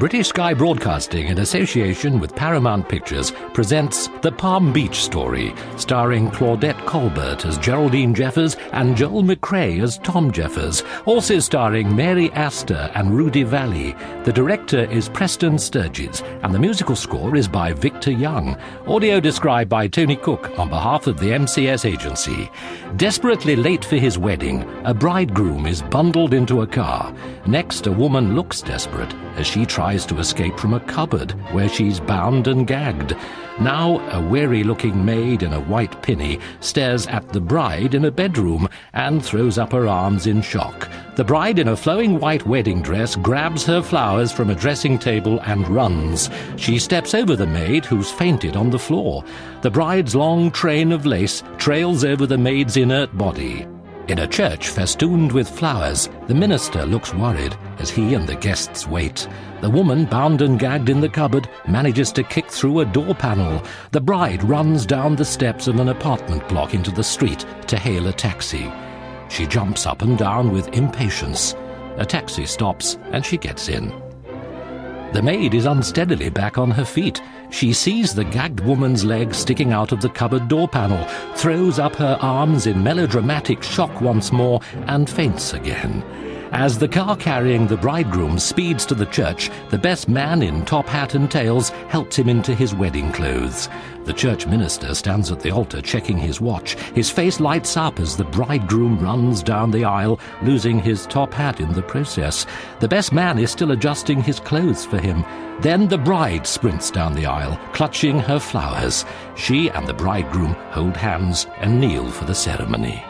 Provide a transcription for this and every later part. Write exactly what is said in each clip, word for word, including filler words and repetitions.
British Sky Broadcasting, in association with Paramount Pictures, presents The Palm Beach Story, starring Claudette Colbert as Geraldine Jeffers and Joel McCrea as Tom Jeffers, also starring Mary Astor and Rudy Valley. The director is Preston Sturges, and the musical score is by Victor Young. Audio described by Tony Cook on behalf of the M C S agency. Desperately late for his wedding, a bridegroom is bundled into a car. Next, a woman looks desperate as she tries to escape from a cupboard where she's bound and gagged. Now, a weary-looking maid in a white pinny stares at the bride in a bedroom and throws up her arms in shock. The bride in a flowing white wedding dress grabs her flowers from a dressing table and runs. She steps over the maid, who's fainted on the floor. The bride's long train of lace trails over the maid's inert body. In a church festooned with flowers, the minister looks worried as he and the guests wait. The woman, bound and gagged in the cupboard, manages to kick through a door panel. The bride runs down the steps of an apartment block into the street to hail a taxi. She jumps up and down with impatience. A taxi stops and she gets in. The maid is unsteadily back on her feet. She sees the gagged woman's leg sticking out of the cupboard door panel, throws up her arms in melodramatic shock once more, and faints again. As the car carrying the bridegroom speeds to the church, the best man in top hat and tails helps him into his wedding clothes. The church minister stands at the altar checking his watch. His face lights up as the bridegroom runs down the aisle, losing his top hat in the process. The best man is still adjusting his clothes for him. Then the bride sprints down the aisle, clutching her flowers. She and the bridegroom hold hands and kneel for the ceremony.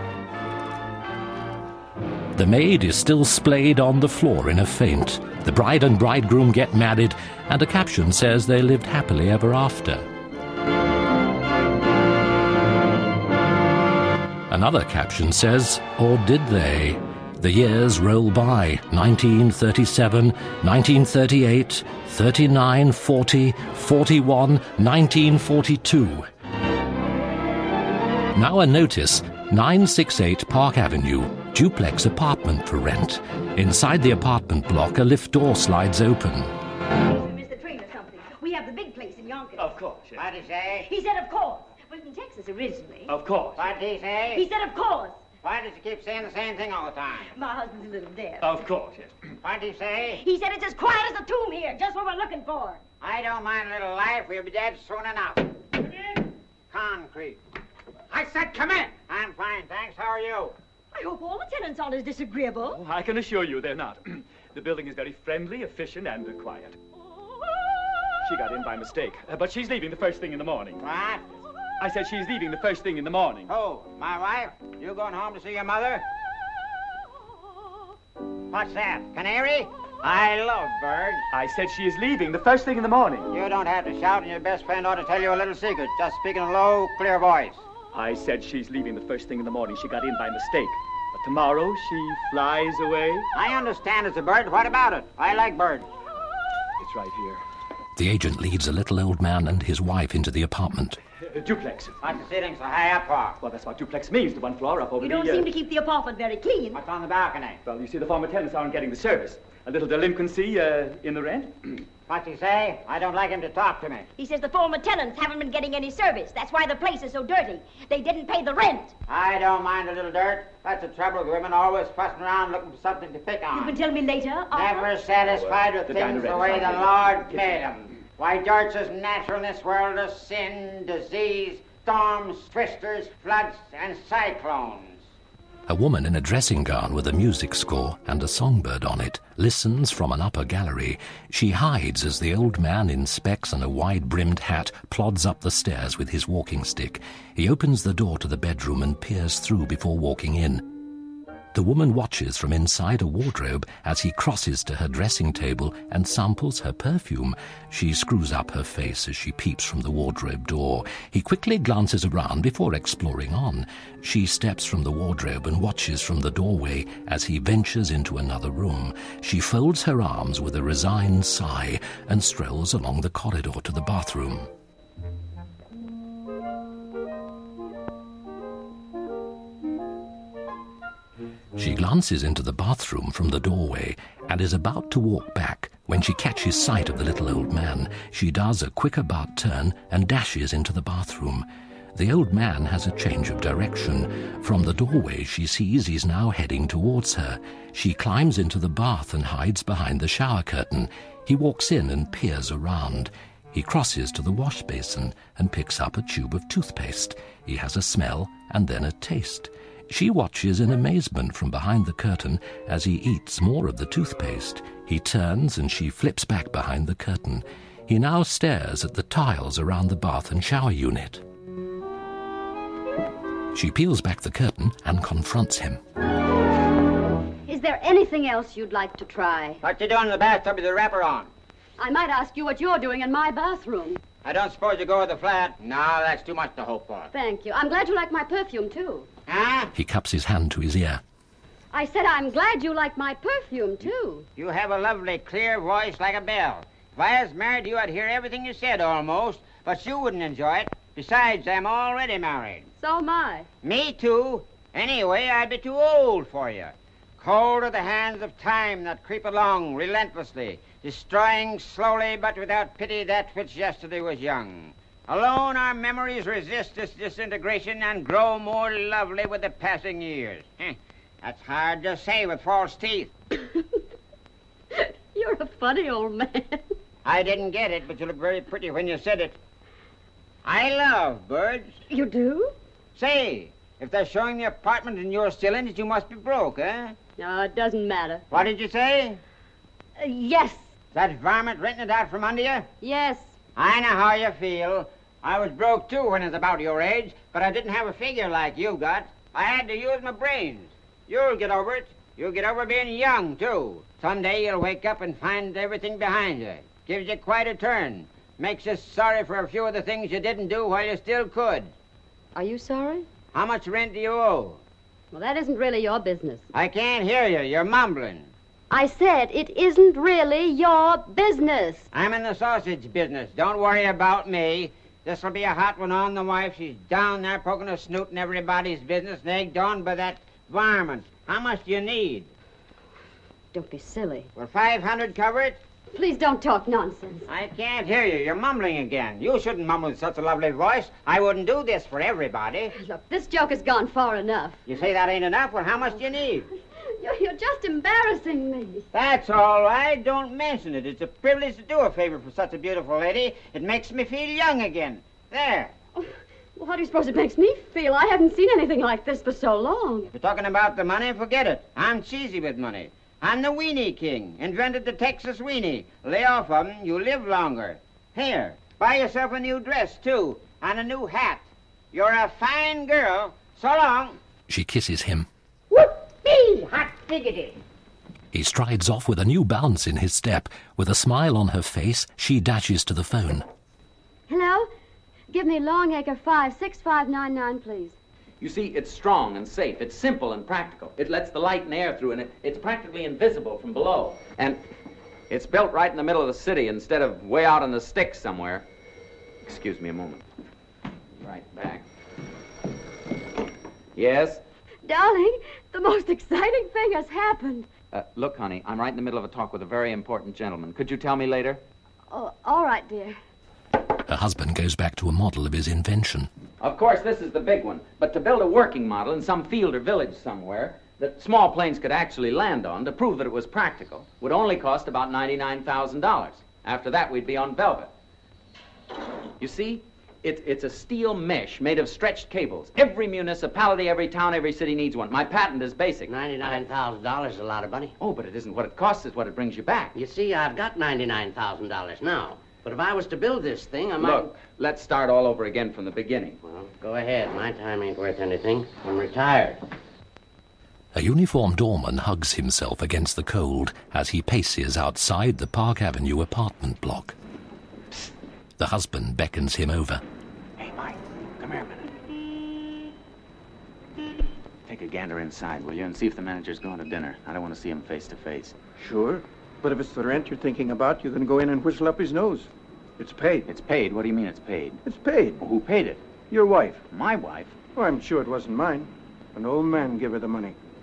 The maid is still splayed on the floor in a faint. The bride and bridegroom get married, and a caption says they lived happily ever after. Another caption says, or did they? The years roll by, nineteen thirty-seven, nineteen thirty-eight, thirty-nine, forty, forty-one, nineteen forty-two. Now a notice, nine sixty-eight Park Avenue, duplex apartment for rent. Inside the apartment block, a lift door slides open. We missed the train or something. We have the big place in Yonkers. Of course, yes. What did he say? He said of course. But in Texas originally. Of course. What did he say? He said of course. Why does he keep saying the same thing all the time? My husband's a little deaf. Of course, yes. What did he say? He said it's as quiet as a tomb here, just what we're looking for. I don't mind a little life. We'll be dead soon enough. Come in. Concrete. I said come in. I'm fine, thanks. How are you? I hope all the tenants aren't as disagreeable. Oh, I can assure you they're not. The building is very friendly, efficient, and uh, quiet. She got in by mistake, uh, but she's leaving the first thing in the morning. What? I said she's leaving the first thing in the morning. Oh, my wife? You going home to see your mother? What's that? Canary? I love birds. I said she is leaving the first thing in the morning. You don't have to shout, and your best friend ought to tell you a little secret. Just speak in a low, clear voice. I said she's leaving the first thing in the morning. She got in by mistake. But tomorrow she flies away. I understand it's a bird. What about it? I like birds. It's right here. The agent leads a little old man and his wife into the apartment. Uh, duplex. What's the ceiling so high up for? Well, that's what duplex means, the one floor up over You the... don't uh, seem to keep the apartment very clean. What's on the balcony? Well, you see, the former tenants aren't getting the service. A little delinquency uh, in the rent. What's he say? I don't like him to talk to me. He says the former tenants haven't been getting any service. That's why the place is so dirty. They didn't pay the rent. I don't mind a little dirt. That's the trouble with women, always fussing around looking for something to pick on. You can tell me later. Never Arthur. satisfied with The things diner the is way right the here. Lord made them. Why, George says natural in this world is sin, disease, storms, twisters, floods, and cyclones. A woman in a dressing gown with a music score and a songbird on it listens from an upper gallery. She hides as the old man in specs and a wide-brimmed hat plods up the stairs with his walking stick. He opens the door to the bedroom and peers through before walking in. The woman watches from inside a wardrobe as he crosses to her dressing table and samples her perfume. She screws up her face as she peeps from the wardrobe door. He quickly glances around before exploring on. She steps from the wardrobe and watches from the doorway as he ventures into another room. She folds her arms with a resigned sigh and strolls along the corridor to the bathroom. She glances into the bathroom from the doorway and is about to walk back When she catches sight of the little old man, she does a quick about turn and dashes into the bathroom. The old man has a change of direction. From the doorway she sees he's now heading towards her. She climbs into the bath and hides behind the shower curtain. He walks in and peers around. He crosses to the wash basin and picks up a tube of toothpaste. He has a smell and then a taste. She watches in amazement from behind the curtain as he eats more of the toothpaste. He turns and she flips back behind the curtain. He now stares at the tiles around the bath and shower unit. She peels back the curtain and confronts him. Is there anything else you'd like to try? What you doing in the bathtub with the wrapper on? I might ask you what you're doing in my bathroom. I don't suppose you go with the flat? No, that's too much to hope for. Thank you. I'm glad you like my perfume, too. Huh? He cups his hand to his ear. I said I'm glad you like my perfume, too. You have a lovely, clear voice like a bell. If I was married to you, I'd hear everything you said, almost. But you wouldn't enjoy it. Besides, I'm already married. So am I. Me, too. Anyway, I'd be too old for you. Cold are the hands of time that creep along relentlessly, destroying slowly but without pity that which yesterday was young. Alone our memories resist this disintegration and grow more lovely with the passing years. Heh, that's hard to say with false teeth. You're a funny old man. I didn't get it, but you look very pretty when you said it. I love birds. You do? Say, if they're showing the apartment and you're still in it, you must be broke, eh? No, it doesn't matter. What did you say? Uh, yes. That varmint renting it out from under you? Yes. I know how you feel. I was broke, too, when I was about your age, but I didn't have a figure like you got. I had to use my brains. You'll get over it. You'll get over being young, too. Someday you'll wake up and find everything behind you. Gives you quite a turn. Makes you sorry for a few of the things you didn't do while you still could. Are you sorry? How much rent do you owe? Well, that isn't really your business. I can't hear you. You're mumbling. I said it isn't really your business. I'm in the sausage business. Don't worry about me. This'll be a hot one on the wife. She's down there poking her snoot in everybody's business and egged on by that varmint. How much do you need? Don't be silly. Will five hundred cover it? Please don't talk nonsense. I can't hear you. You're mumbling again. You shouldn't mumble with such a lovely voice. I wouldn't do this for everybody. Look, this joke has gone far enough. You say that ain't enough? Well, how much do you need? You're, you're just embarrassing me. That's all right. Don't mention it. It's a privilege to do a favor for such a beautiful lady. It makes me feel young again. There. Oh, well, how do you suppose it makes me feel? I haven't seen anything like this for so long. If you're talking about the money, forget it. I'm cheesy with money. I'm the weenie king. Invented the Texas weenie. Lay off of 'em, you live longer. Here, buy yourself a new dress, too, and a new hat. You're a fine girl. So long. She kisses him. Whoop-ee! Hot diggity. He strides off with a new bounce in his step. With a smile on her face, she dashes to the phone. Hello? Give me Longacre five six five nine nine, please. You see, it's strong and safe. It's simple and practical. It lets the light and air through, and it, it's practically invisible from below. And it's built right in the middle of the city instead of way out in the sticks somewhere. Excuse me a moment. Right back. Yes? Darling, the most exciting thing has happened. Uh, look, honey, I'm right in the middle of a talk with a very important gentleman. Could you tell me later? Oh, all right, dear. Her husband goes back to a model of his invention. Of course, this is the big one. But to build a working model in some field or village somewhere that small planes could actually land on to prove that it was practical would only cost about ninety-nine thousand dollars. After that, we'd be on velvet. You see, it, it's a steel mesh made of stretched cables. Every municipality, every town, every city needs one. My patent is basic. ninety-nine thousand dollars is a lot of money. Oh, but it isn't what it costs, it's what it brings you back. You see, I've got ninety-nine thousand dollars now. But if I was to build this thing, I might... Look, let's start all over again from the beginning. Well, go ahead. My time ain't worth anything. I'm retired. A uniformed doorman hugs himself against the cold as he paces outside the Park Avenue apartment block. Psst. The husband beckons him over. Hey, Mike, come here a minute. Take a gander inside, will you, and see if the manager's going to dinner. I don't want to see him face to face. Sure. But if it's the rent you're thinking about, you can go in and whistle up his nose. It's paid. It's paid? What do you mean it's paid? It's paid. Well, who paid it? Your wife. My wife? Oh, I'm sure it wasn't mine. An old man gave her the money.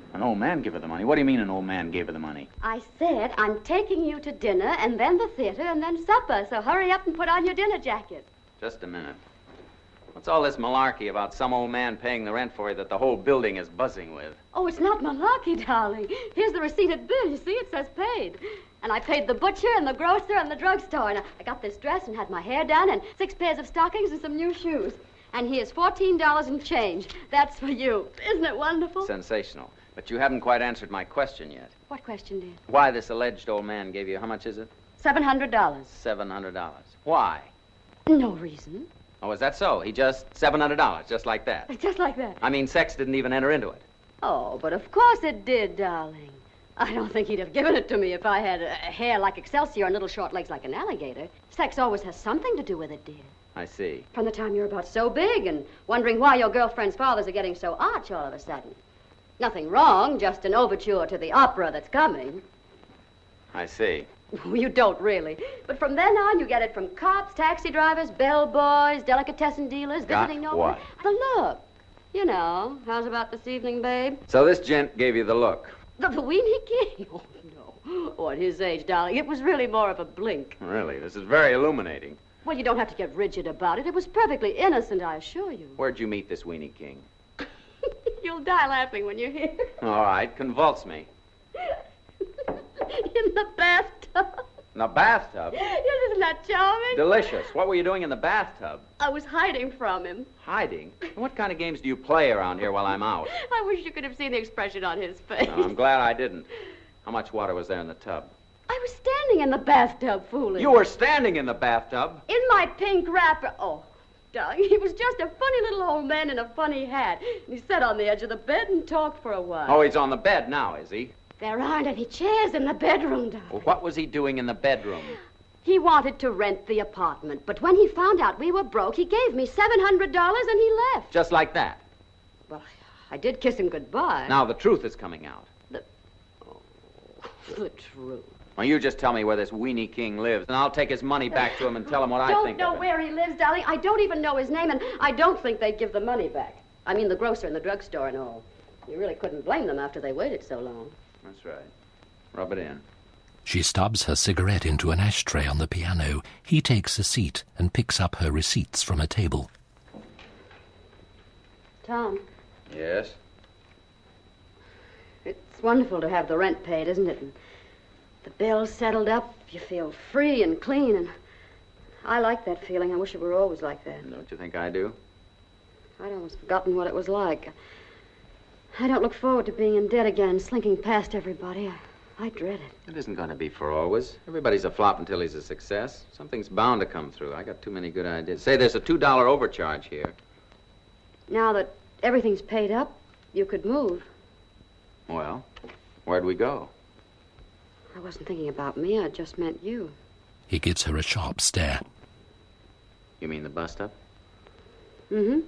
An old man give her the money? What do you mean an old man gave her the money? I said I'm taking you to dinner and then the theater and then supper, so hurry up and put on your dinner jacket. Just a minute. What's all this malarkey about some old man paying the rent for you that the whole building is buzzing with? Oh, it's not malarkey, darling. Here's the receipted bill. You see, it says paid. And I paid the butcher and the grocer and the drugstore. And I got this dress and had my hair done and six pairs of stockings and some new shoes. And here's fourteen dollars in change. That's for you. Isn't it wonderful? Sensational. But you haven't quite answered my question yet. What question, dear? Why this alleged old man gave you, how much is it? Seven hundred dollars. Seven hundred dollars. Why? No reason. Oh, is that so? He just, seven hundred dollars, just like that. Just like that. I mean, sex didn't even enter into it. Oh, but of course it did, darling. I don't think he'd have given it to me if I had a hair like Excelsior and little short legs like an alligator. Sex always has something to do with it, dear. I see. From the time you're about so big and wondering why your girlfriend's fathers are getting so arch all of a sudden. Nothing wrong, just an overture to the opera that's coming. I see. You don't really. But from then on, you get it from cops, taxi drivers, bellboys, delicatessen dealers, Got visiting nobody. what? The look. You know, how's about this evening, babe? So this gent gave you the look. The, the weenie king? Oh, no. Oh, at his age, darling, it was really more of a blink. Really? This is very illuminating. Well, you don't have to get rigid about it. It was perfectly innocent, I assure you. Where'd you meet this weenie king? You'll die laughing when you hear. All right, convulse me. In the bathtub. In the bathtub? Yes, isn't that charming? Delicious. What were you doing in the bathtub? I was hiding from him. Hiding? What kind of games do you play around here while I'm out? I wish you could have seen the expression on his face. No, I'm glad I didn't. How much water was there in the tub? I was standing in the bathtub, fooling. You were standing in the bathtub? In my pink wrapper. Oh, darling, he was just a funny little old man in a funny hat. And he sat on the edge of the bed and talked for a while. Oh, he's on the bed now, is he? There aren't any chairs in the bedroom, darling. Well, what was he doing in the bedroom? He wanted to rent the apartment, but when he found out we were broke, he gave me seven hundred dollars and he left. Just like that? Well, I did kiss him goodbye. Now the truth is coming out. The... Oh, the truth. Well, you just tell me where this weenie king lives, and I'll take his money back to him and tell him what I don't think know of him. where he lives, darling. I don't even know his name, and I don't think they'd give the money back. I mean, the grocer and the drugstore and all. You really couldn't blame them after they waited so long. That's right. Rub it in. She stubs her cigarette into an ashtray on the piano. He takes a seat and picks up her receipts from a table. Tom, Yes? it's wonderful to have the rent paid, isn't it? And the bills settled up, you feel free and clean, and I like that feeling. I wish it were always like that. Don't you think I do? I'd almost forgotten what it was like. I don't look forward to being in debt again, slinking past everybody. I, I dread it. It isn't going to be for always. Everybody's a flop until he's a success. Something's bound to come through. I got too many good ideas. Say, there's a two dollar overcharge here. Now that everything's paid up, you could move. Well, where'd we go? I wasn't thinking about me. I just meant you. He gives her a sharp stare. You mean the bus stop? Mm-hmm.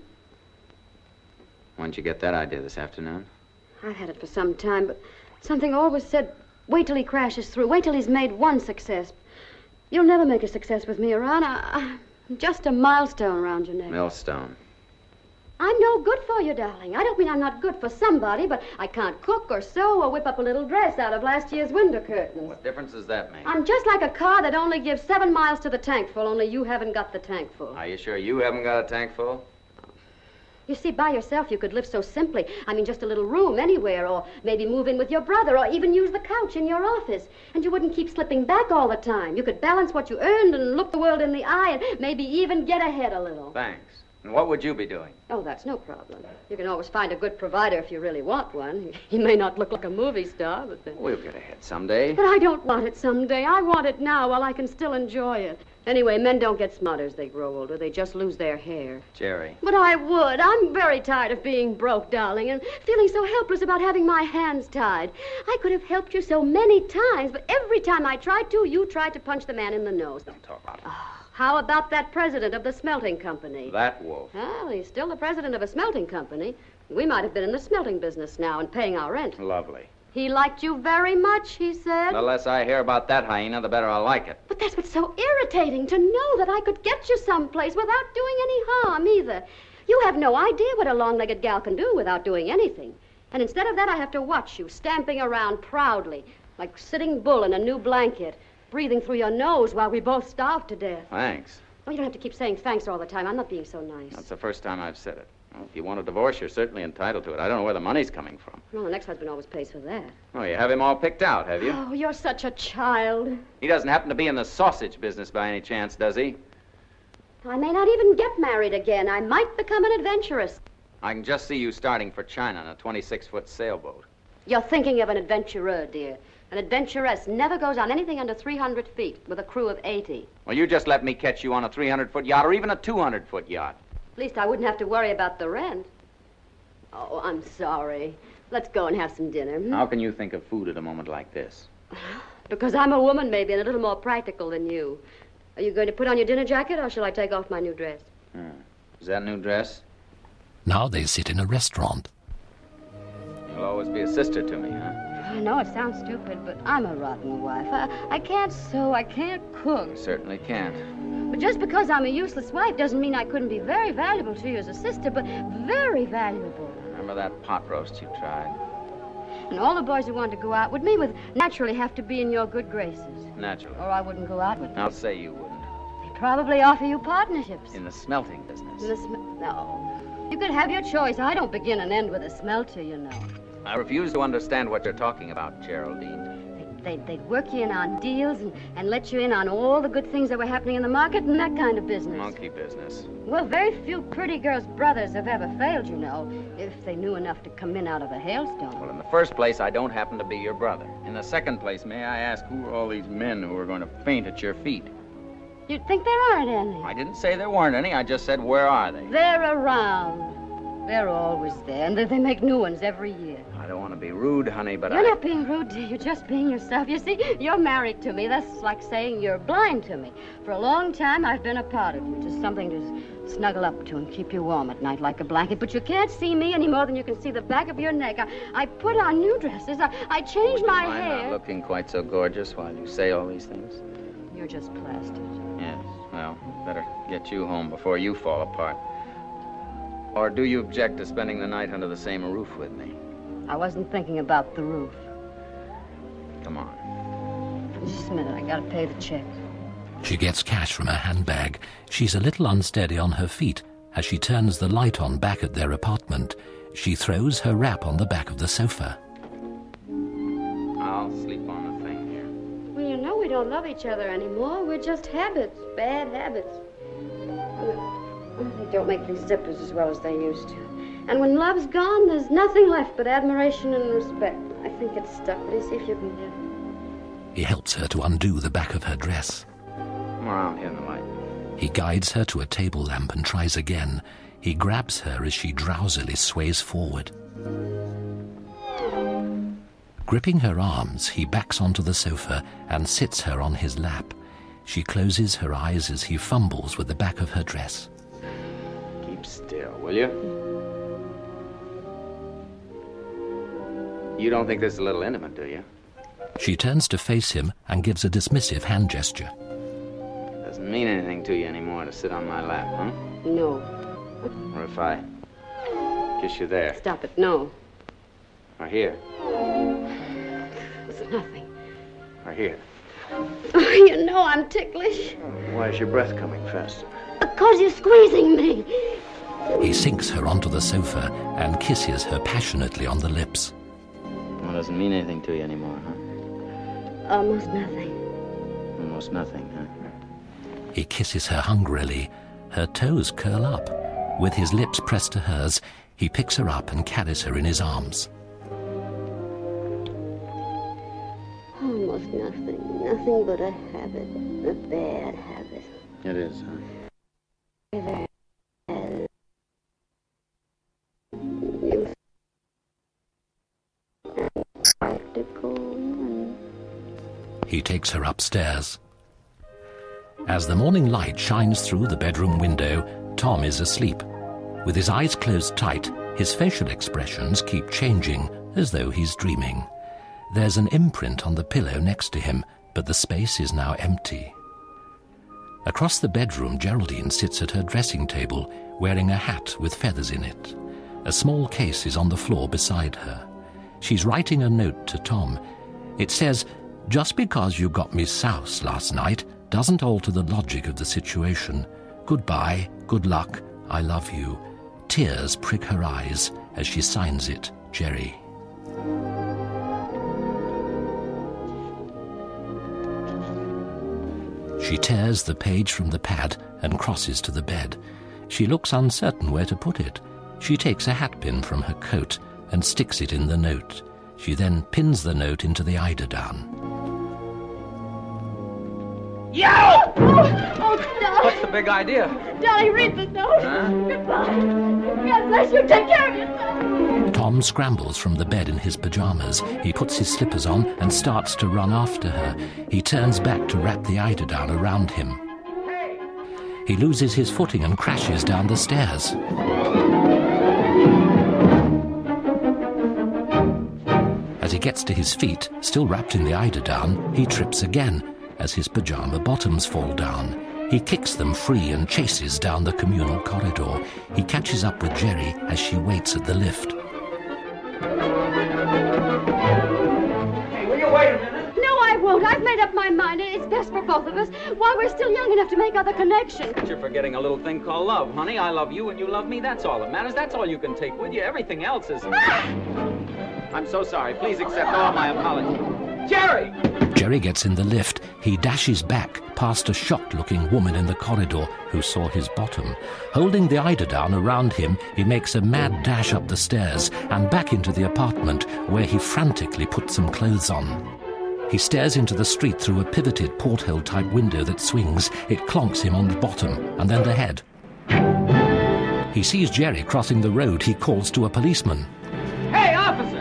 When'd you get that idea this afternoon? I've had it for some time, but something always said, wait till he crashes through. Wait till he's made one success. You'll never make a success with me around. I, I'm just a milestone around your neck. Millstone. I'm no good for you, darling. I don't mean I'm not good for somebody, but I can't cook or sew or whip up a little dress out of last year's window curtains. What difference does that make? I'm just like a car that only gives seven miles to the tank full, only you haven't got the tank full. Are you sure you haven't got a tank full? You see, by yourself, you could live so simply. I mean, just a little room anywhere, or maybe move in with your brother, or even use the couch in your office. And you wouldn't keep slipping back all the time. You could balance what you earned and look the world in the eye and maybe even get ahead a little. Thanks. And what would you be doing? Oh, that's no problem. You can always find a good provider if you really want one. He may not look like a movie star, but then... We'll get ahead someday. But I don't want it someday. I want it now while I can still enjoy it. Anyway, men don't get smarter as they grow older. They just lose their hair. Jerry. But I would. I'm very tired of being broke, darling, and feeling so helpless about having my hands tied. I could have helped you so many times, but every time I tried to, you tried to punch the man in the nose. Don't talk about it. Oh, how about that president of the smelting company? That wolf. Well, he's still the president of a smelting company. We might have been in the smelting business now and paying our rent. Lovely. He liked you very much, he said. The less I hear about that hyena, the better I like it. But that's what's so irritating, to know that I could get you someplace without doing any harm either. You have no idea what a long-legged gal can do without doing anything. And instead of that, I have to watch you stamping around proudly, like Sitting Bull in a new blanket, breathing through your nose while we both starve to death. Thanks. Oh, you don't have to keep saying thanks all the time. I'm not being so nice. That's the first time I've said it. Well, if you want a divorce, you're certainly entitled to it. I don't know where the money's coming from. Well, the next husband always pays for that. Oh, you have him all picked out, have you? Oh, you're such a child. He doesn't happen to be in the sausage business by any chance, does he? I may not even get married again. I might become an adventuress. I can just see you starting for China on a twenty-six foot sailboat. You're thinking of an adventurer, dear. An adventuress never goes on anything under three hundred feet with a crew of eighty. Well, you just let me catch you on a three hundred foot yacht or even a two hundred foot yacht. At least I wouldn't have to worry about the rent. Oh, I'm sorry. Let's go and have some dinner. Hmm? How can you think of food at a moment like this? Because I'm a woman, maybe, and a little more practical than you. Are you going to put on your dinner jacket, or shall I take off my new dress? Hmm. Is that a new dress? Now they sit in a restaurant. You'll always be a sister to me, huh? I know it sounds stupid, but I'm a rotten wife. I, I can't sew, I can't cook. You certainly can't. But just because I'm a useless wife doesn't mean I couldn't be very valuable to you as a sister, but very valuable. Remember that pot roast you tried? And all the boys who want to go out with me would naturally have to be in your good graces. Naturally. Or I wouldn't go out with them. I'll say you wouldn't. They'd probably offer you partnerships. In the smelting business. In the sm- no. You could have your choice. I don't begin and end with a smelter, you know. I refuse to understand what you're talking about, Geraldine. They'd, they'd work you in on deals and, and let you in on all the good things that were happening in the market and that kind of business. Monkey business. Well, very few pretty girls' brothers have ever failed, you know, if they knew enough to come in out of a hailstorm. Well, in the first place, I don't happen to be your brother. In the second place, may I ask, who are all these men who are going to faint at your feet? You'd think there aren't any. I didn't say there weren't any. I just said, where are they? They're around. They're always there, and they, they make new ones every year. I don't want to be rude, honey, but You're I... not being rude, dear. You're just being yourself. You see, you're married to me. That's like saying you're blind to me. For a long time, I've been a part of you, just something to snuggle up to and keep you warm at night like a blanket. But you can't see me any more than you can see the back of your neck. I, I put on new dresses. I, I changed my I'm hair. not looking quite so gorgeous while you say all these things. You're just plastered. Yes, well, better get you home before you fall apart. Or do you object to spending the night under the same roof with me? I wasn't thinking about the roof. Come on. Just a minute. I gotta pay the check. She gets cash from her handbag. She's a little unsteady on her feet as she turns the light on back at their apartment. She throws her wrap on the back of the sofa. I'll sleep on the thing here. Well, you know we don't love each other anymore. We're just habits, bad habits. They don't make these zippers as well as they used to. And when love's gone, there's nothing left but admiration and respect. I think it's stuck. Let me see if you can get it. He helps her to undo the back of her dress. Come around here in the light. He guides her to a table lamp and tries again. He grabs her as she drowsily sways forward. Gripping her arms, he backs onto the sofa and sits her on his lap. She closes her eyes as he fumbles with the back of her dress. Keep still, will you? You don't think this is a little intimate, do you? She turns to face him and gives a dismissive hand gesture. Doesn't mean anything to you anymore to sit on my lap, huh? No. Or if I kiss you there. Stop it. No. Or here. It's nothing. Or here. Oh, you know I'm ticklish. Why is your breath coming faster? Because you're squeezing me. He sinks her onto the sofa and kisses her passionately on the lips. Well, it doesn't mean anything to you anymore, huh? Almost nothing. Almost nothing, huh? He kisses her hungrily. Her toes curl up. With his lips pressed to hers, he picks her up and carries her in his arms. Almost nothing. Nothing but a habit. A bad habit. It is, huh? You practical and... He takes her upstairs. As the morning light shines through the bedroom window, Tom is asleep. With his eyes closed tight, his facial expressions keep changing as though he's dreaming. There's an imprint on the pillow next to him, but the space is now empty. Across the bedroom, Geraldine sits at her dressing table, wearing a hat with feathers in it. A small case is on the floor beside her. She's writing a note to Tom. It says, "Just because you got me souse last night doesn't alter the logic of the situation. Goodbye, good luck, I love you." Tears prick her eyes as she signs it, Jerry. She tears the page from the pad and crosses to the bed. She looks uncertain where to put it. She takes a hatpin from her coat and sticks it in the note. She then pins the note into the eiderdown. Yo! Oh, oh, darling. What's the big idea? Darling, read the note. Huh? Goodbye. God bless you. Take care of yourself. Tom scrambles from the bed in his pajamas. He puts his slippers on and starts to run after her. He turns back to wrap the eiderdown around him. He loses his footing and crashes down the stairs. As he gets to his feet, still wrapped in the eiderdown, he trips again as his pajama bottoms fall down. He kicks them free and chases down the communal corridor. He catches up with Jerry as she waits at the lift. Hey, will you wait a minute? No, I won't. I've made up my mind. It's best for both of us while we're still young enough to make other connections. But you're forgetting a little thing called love, honey. I love you and you love me. That's all that matters. That's all you can take with you. Everything else is... I'm so sorry. Please accept all my apologies. Jerry! Jerry gets in the lift. He dashes back past a shocked-looking woman in the corridor who saw his bottom. Holding the eiderdown around him, he makes a mad dash up the stairs and back into the apartment, where he frantically puts some clothes on. He stares into the street through a pivoted porthole-type window that swings. It clonks him on the bottom and then the head. He sees Jerry crossing the road. He calls to a policeman. Hey, officer!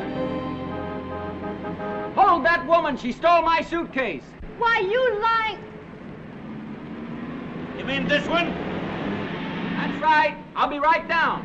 Hold that woman! She stole my suitcase! Why, you lying... You mean this one? That's right. I'll be right down.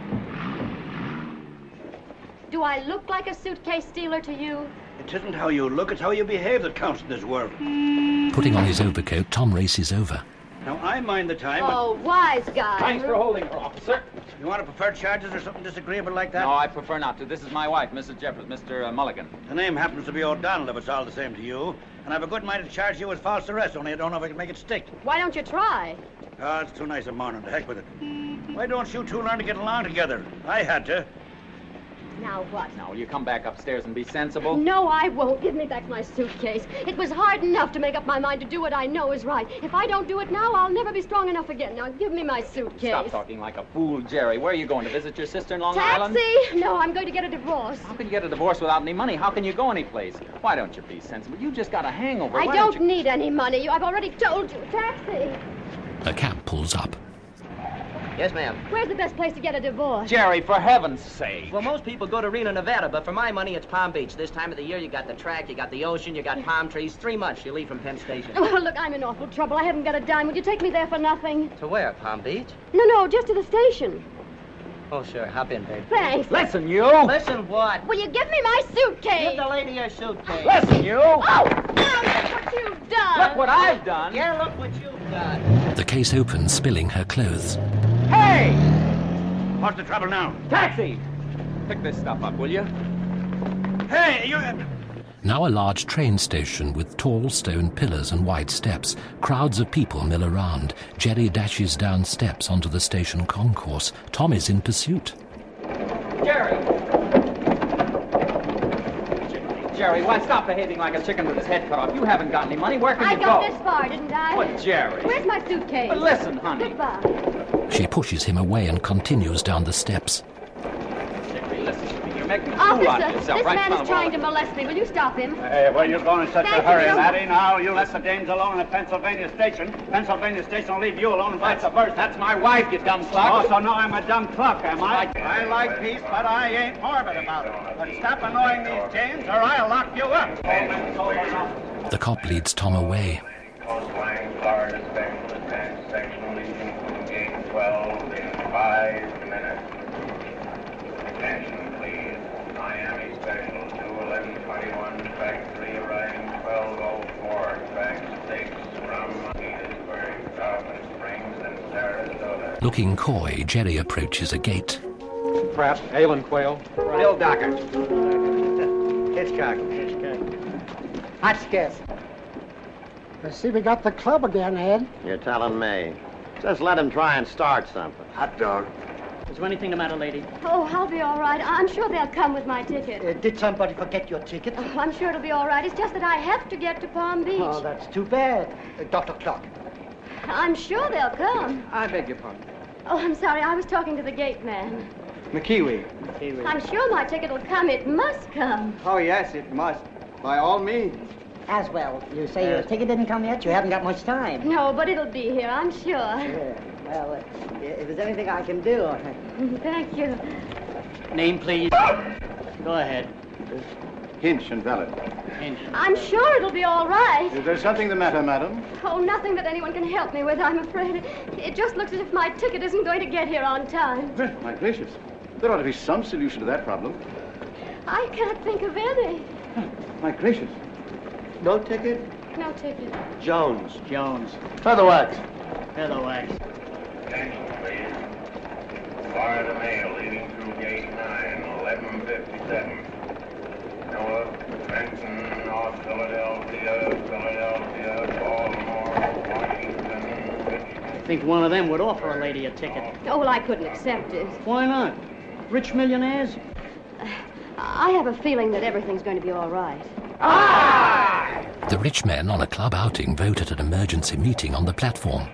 Do I look like a suitcase stealer to you? It isn't how you look, it's how you behave that counts in this world. Putting on his overcoat, Tom races over. Now, I mind the time, Oh, wise guy. Thanks for holding her, officer. but you want to prefer charges or something disagreeable like that? No, I prefer not to. This is my wife, Missus Jeffers, Mister Uh, Mulligan. The name happens to be O'Donnell, if it's all the same to you. And I've a good mind to charge you with false arrest, only I don't know if I can make it stick. Why don't you try? Oh, it's too nice a morning. To heck with it. Why don't you two learn to get along together? I had to. Now what? Now, will you come back upstairs and be sensible? No, I won't. Give me back my suitcase. It was hard enough to make up my mind to do what I know is right. If I don't do it now, I'll never be strong enough again. Now, give me my suitcase. Stop talking like a fool, Jerry. Where are you going, to visit your sister in Long Island? Taxi! No, I'm going to get a divorce. How can you get a divorce without any money? How can you go anyplace? Why don't you be sensible? You just got a hangover. I Why don't, don't you... need any money. You- I've already told you. Taxi! A cab pulls up. Yes, ma'am. Where's the best place to get a divorce? Jerry, for heaven's sake. Well, most people go to Reno, Nevada, but for my money, it's Palm Beach. This time of the year, you got the track, you got the ocean, you got palm trees. Three months, you leave from Penn Station. Oh, look, I'm in awful trouble. I haven't got a dime. Would you take me there for nothing? To where, Palm Beach? No, no, just to the station. Oh, sure. Hop in, babe. Thanks. Listen, you. Listen, what? Will you give me my suitcase? Give the lady your suitcase. Listen, you. Oh, now look what you've done. Look what I've done. Yeah, look what you've done. The case opens, spilling her clothes. Hey! What's the trouble now? Taxi! Pick this stuff up, will you? Hey, you... Now a large train station with tall stone pillars and wide steps. Crowds of people mill around. Jerry dashes down steps onto the station concourse. Tom is in pursuit. Jerry! Jerry, why stop behaving like a chicken with his head cut off? You haven't got any money. Where can I you got go? this far, didn't I? What, Jerry? Where's my suitcase? But listen, honey. Goodbye. She pushes him away and continues down the steps. Jerry, listen to me. You're making a fool out of Officer, yourself. this right in man front is of trying all to of us. molest me. Will you stop him? Hey, where you going in such Thank a hurry, you. laddie? Now, you let the dames alone at Pennsylvania Station. Pennsylvania Station will leave you alone and vice versa. That's my wife, you dumb Oh, clock. so now I'm a dumb clock, am I? I like peace, but I ain't morbid about it. But stop annoying these dames, or I'll lock you up. The cop leads Tom away. Coastline, Florida Special Advance Section, leaving gate twelve in five minutes. Attention, please. Miami Special two eleven twenty-one, track three arriving twelve oh four, track six from Petersburg, Tarpon Springs, and Sarasota. Looking coy, Jerry approaches a gate. Pratt, ale and quail. Bill Docker. Hitchcock. Hotchkiss. I see we got the club again, Ed. You're telling me. Just let him try and start something. Hot dog. Is there anything the matter, lady? Oh, I'll be all right. I'm sure they'll come with my ticket. Uh, did somebody forget your ticket? Oh, I'm sure it'll be all right. It's just that I have to get to Palm Beach. Oh, that's too bad. Uh, Doctor Clark. I'm sure they'll come. I beg your pardon. Oh, I'm sorry. I was talking to the gate man. McKeewee. I'm sure my ticket will come. It must come. Oh, yes, it must. By all means. Aswell, you say your ticket didn't come yet? You haven't got much time. No, but it'll be here, I'm sure. Yeah. Well, uh, if there's anything I can do... Thank you. Name, please. Go ahead. Hinch and Valet. Hinch. I'm sure it'll be all right. Is there something the matter, madam? Oh, nothing that anyone can help me with, I'm afraid. It just looks as if my ticket isn't going to get here on time. Well, my gracious. There ought to be some solution to that problem. I can't think of any. My gracious. No ticket? No ticket. Jones. Jones. Featherwax. Featherwax. Attention, please. Florida Mail leaving through gate nine, eleven fifty-seven. Noah, Benson, North Philadelphia, Philadelphia, Baltimore, Washington, Richmond. I think one of them would offer a lady a ticket. Oh, well, I couldn't accept it. Why not? Rich millionaires? I have a feeling that everything's going to be all right. The rich men on a club outing vote at an emergency meeting on the platform.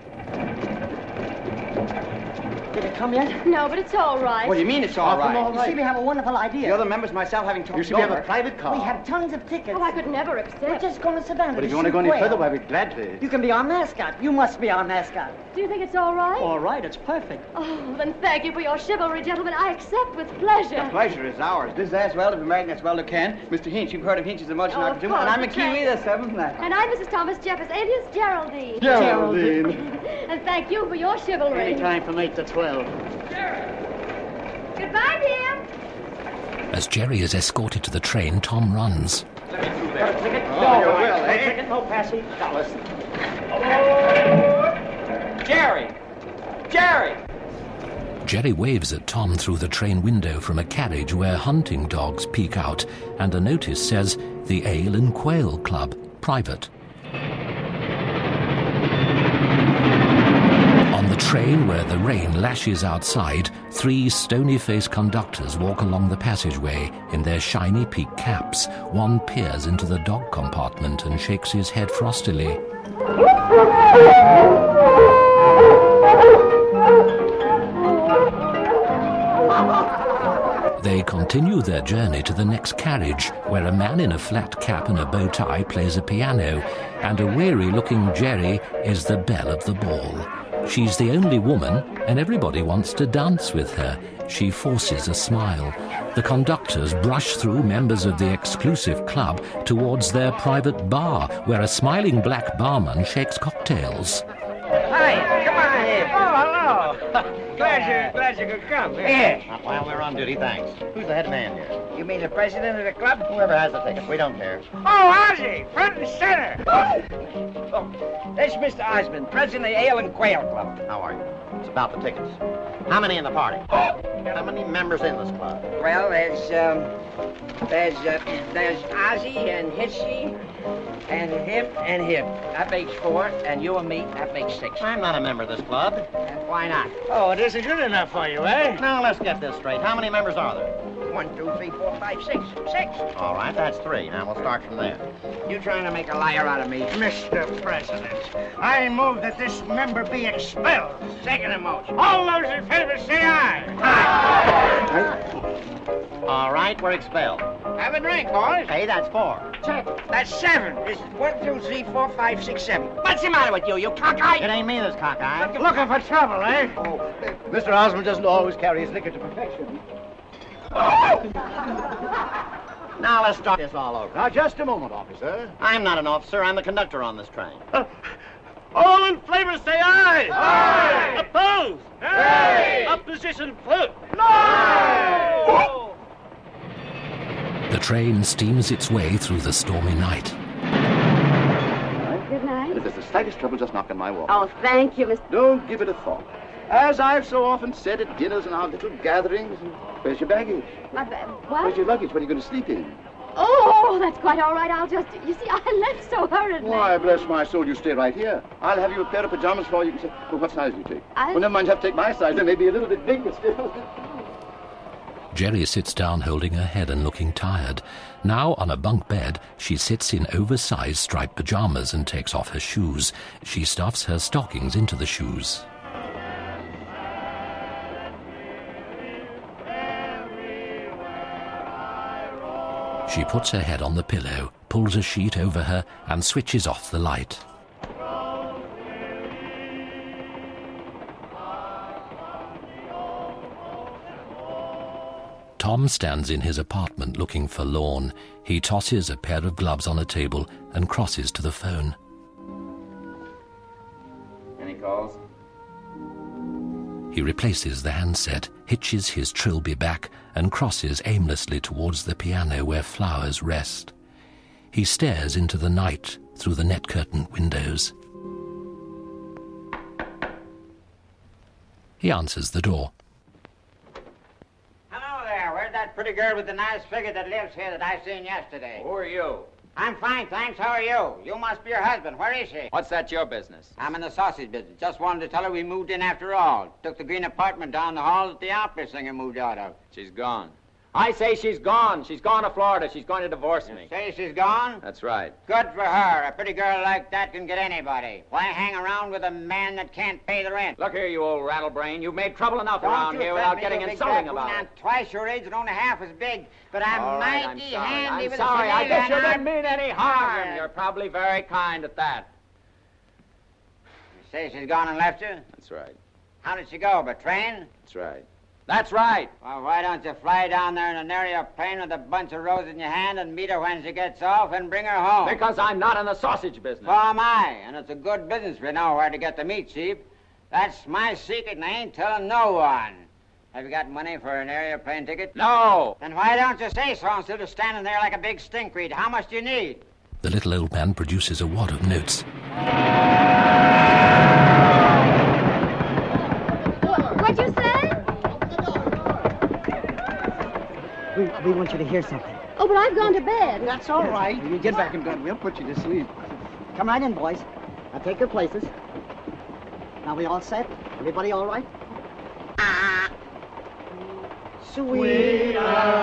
Did it come yet? No, but it's all right. What do you mean it's all right? You see, we have a wonderful idea. The other members, myself, having talked You should it have over. a private car. We have tons of tickets. Oh, I could never accept. We're just going to Savannah. But to if you want to see go any Quail. further, why, we'd gladly. You can be our mascot. You must be our mascot. Do you think it's all right? All right, it's perfect. Oh, then thank you for your chivalry, gentlemen. I accept with pleasure. The pleasure is ours. This is Aswell of American Aswell Duquesne. Mister Hinch, you've heard of Hinch's Emulsion Oh, of Opportunity. course, And I'm the McKeewee, train. the seventh man. And I'm Missus Thomas Jeffers, alias Geraldine. Geraldine. And thank you for your chivalry. Any time from eight to twelve. Goodbye, dear. As Jerry is escorted to the train, Tom runs. Got a ticket? Oh, no, you will, no eh? ticket, no passage. Now listen. Jerry! Jerry! Jerry waves at Tom through the train window from a carriage where hunting dogs peek out, and a notice says, The Ale and Quail Club, private. On the train where the rain lashes outside, three stony-faced conductors walk along the passageway in their shiny peaked caps. One peers into the dog compartment and shakes his head frostily. They continue their journey to the next carriage, where a man in a flat cap and a bow tie plays a piano, and a weary-looking Jerry is the belle of the ball. She's the only woman, and everybody wants to dance with her. She forces a smile. The conductors brush through members of the exclusive club towards their private bar, where a smiling black barman shakes cocktails. Hi, come on in. Oh, hello. glad you, glad you could come. Here. Not while we're on duty, thanks. Who's the head man here? You mean the president of the club? Whoever has the ticket. We don't care. Oh, Ozzy, front and center. Oh, that's Mister Osmond, president of the Ale and Quail Club. How are you? It's about the tickets. How many in the party? How many members in this club? Well, there's, um, there's, uh, there's Ozzy and Hitchy and him and him. That makes four, and you and me, that makes six. I'm not a member of this club. Uh, why not? Oh, it isn't good enough for you, eh? Now, let's get this straight. How many members are there? One, two, three, four, five, six. Six. All right, that's three. Now, we'll start from there. You trying to make a liar out of me? Mister President, I move that this member be expelled. Second motion. All those in favor say aye. All right, we're expelled. Have a drink, boys. Hey, that's four. Check. That's seven. This is one, two, three, four, five, six, seven. What's the matter with you, you cockeye? It ain't me that's cockeyed. Looking for trouble, eh? Oh, Mister Osmond doesn't always carry his liquor to perfection. Now, let's start this all over. Now, just a moment, officer. I'm not an officer. I'm the conductor on this train. Uh, all in favor say aye. Aye. Opposed? Aye. Opposition vote. No! The train steams its way through the stormy night. Good night. And if there's the slightest trouble, just knock on my wall. Oh, thank you, Mister Don't give it a thought. As I've so often said at dinners and our little gatherings, where's your baggage? My ba- what? Where's your luggage? What are you going to sleep in? Oh, that's quite all right. I'll just... You see, I left so hurriedly. Why, bless my soul, you stay right here. I'll have you a pair of pajamas for you. You can say, well, what size do you take? I... Well, never mind, you have to take my size. They may be a little bit big, but still. Jerry sits down holding her head and looking tired. Now, on a bunk bed, she sits in oversized striped pajamas and takes off her shoes. She stuffs her stockings into the shoes. She puts her head on the pillow, pulls a sheet over her, and switches off the light. Tom stands in his apartment looking forlorn. He tosses a pair of gloves on a table and crosses to the phone. Any calls? He replaces the handset, hitches his trilby back, and crosses aimlessly towards the piano where flowers rest. He stares into the night through the net-curtained windows. He answers the door. Hello there. Where's that pretty girl with the nice figure that lives here that I seen yesterday? Who are you? I'm fine, thanks. How are you? You must be her husband. Where is she? What's that your business? I'm in the sausage business. Just wanted to tell her we moved in after all. Took the green apartment down the hall that the opera singer moved out of. She's gone. I say she's gone. She's gone to Florida. She's going to divorce You me. say she's gone? That's right. Good for her. A pretty girl like that can get anybody. Why hang around with a man that can't pay the rent? Look here, you old rattlebrain. You've made trouble enough Don't around you here fret without me, getting you big insulting baboon. about I'm it. twice your age and only half as big, but I'm All right, I'm mighty sorry. handy I'm with sorry. a I guess you and didn't mean any harm. hard. You're probably very kind at that. You say she's gone and left you? That's right. How did she go? By train? That's right. That's right. Well, why don't you fly down there in an area plane with a bunch of roses in your hand and meet her when she gets off and bring her home? Because I'm not in the sausage business. So am I, and it's a good business if you know where to get the meat cheap. That's my secret, and I ain't telling no one. Have you got money for an area plane ticket? No. Then why don't you say so instead of standing there like a big stinkweed? How much do you need? The little old man produces a wad of notes. What'd you say? We, we want you to hear something. Oh, but I've gone to bed. That's all right. You get back in bed. We'll put you to sleep. Come right in, boys. Now take your places. Now we all set? Everybody all right? Sweet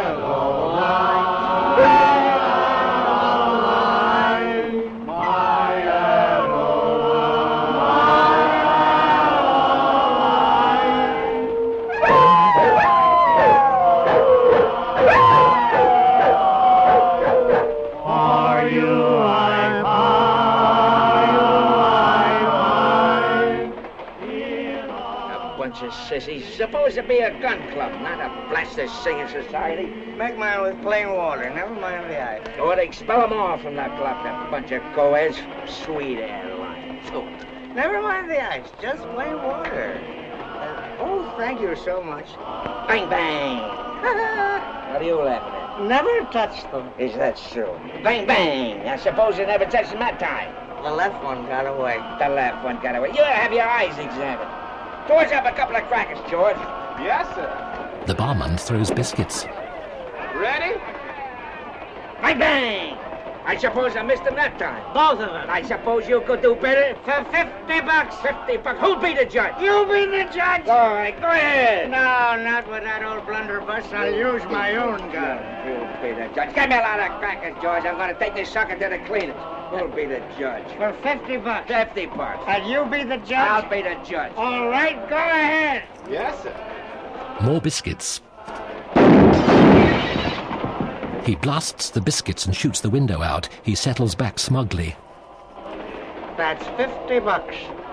Sissies. Suppose it be a gun club, not a blasted singing society. Make mine with plain water, never mind the ice. Or they expel them all from that club, that bunch of co-eds. Sweet airline, too. Never mind the ice, just plain water. Uh, oh, thank you so much. Bang, bang. What are you laughing at? Never touched them. Is that so? Bang, bang. I suppose you never touched them that time. The left one got away. The left one got away. You have your eyes examined. Toss up a couple of crackers, George. Yes, sir. The barman throws biscuits. Ready? Bang, bang! I suppose I missed them that time. Both of them. I suppose you could do better for fifty bucks. Fifty bucks. Who'll be the judge? You be the judge. All right, go ahead. No, not with that old blunderbuss. I'll use my own gun. You'll be the judge. Give me a lot of crackers, George. I'm going to take this sucker to the cleaners. Who'll be the judge? For fifty bucks. Fifty bucks. And you be the judge? I'll be the judge. All right, go ahead. Yes, sir. More biscuits. He blasts the biscuits and shoots the window out. He settles back smugly. That's fifty bucks.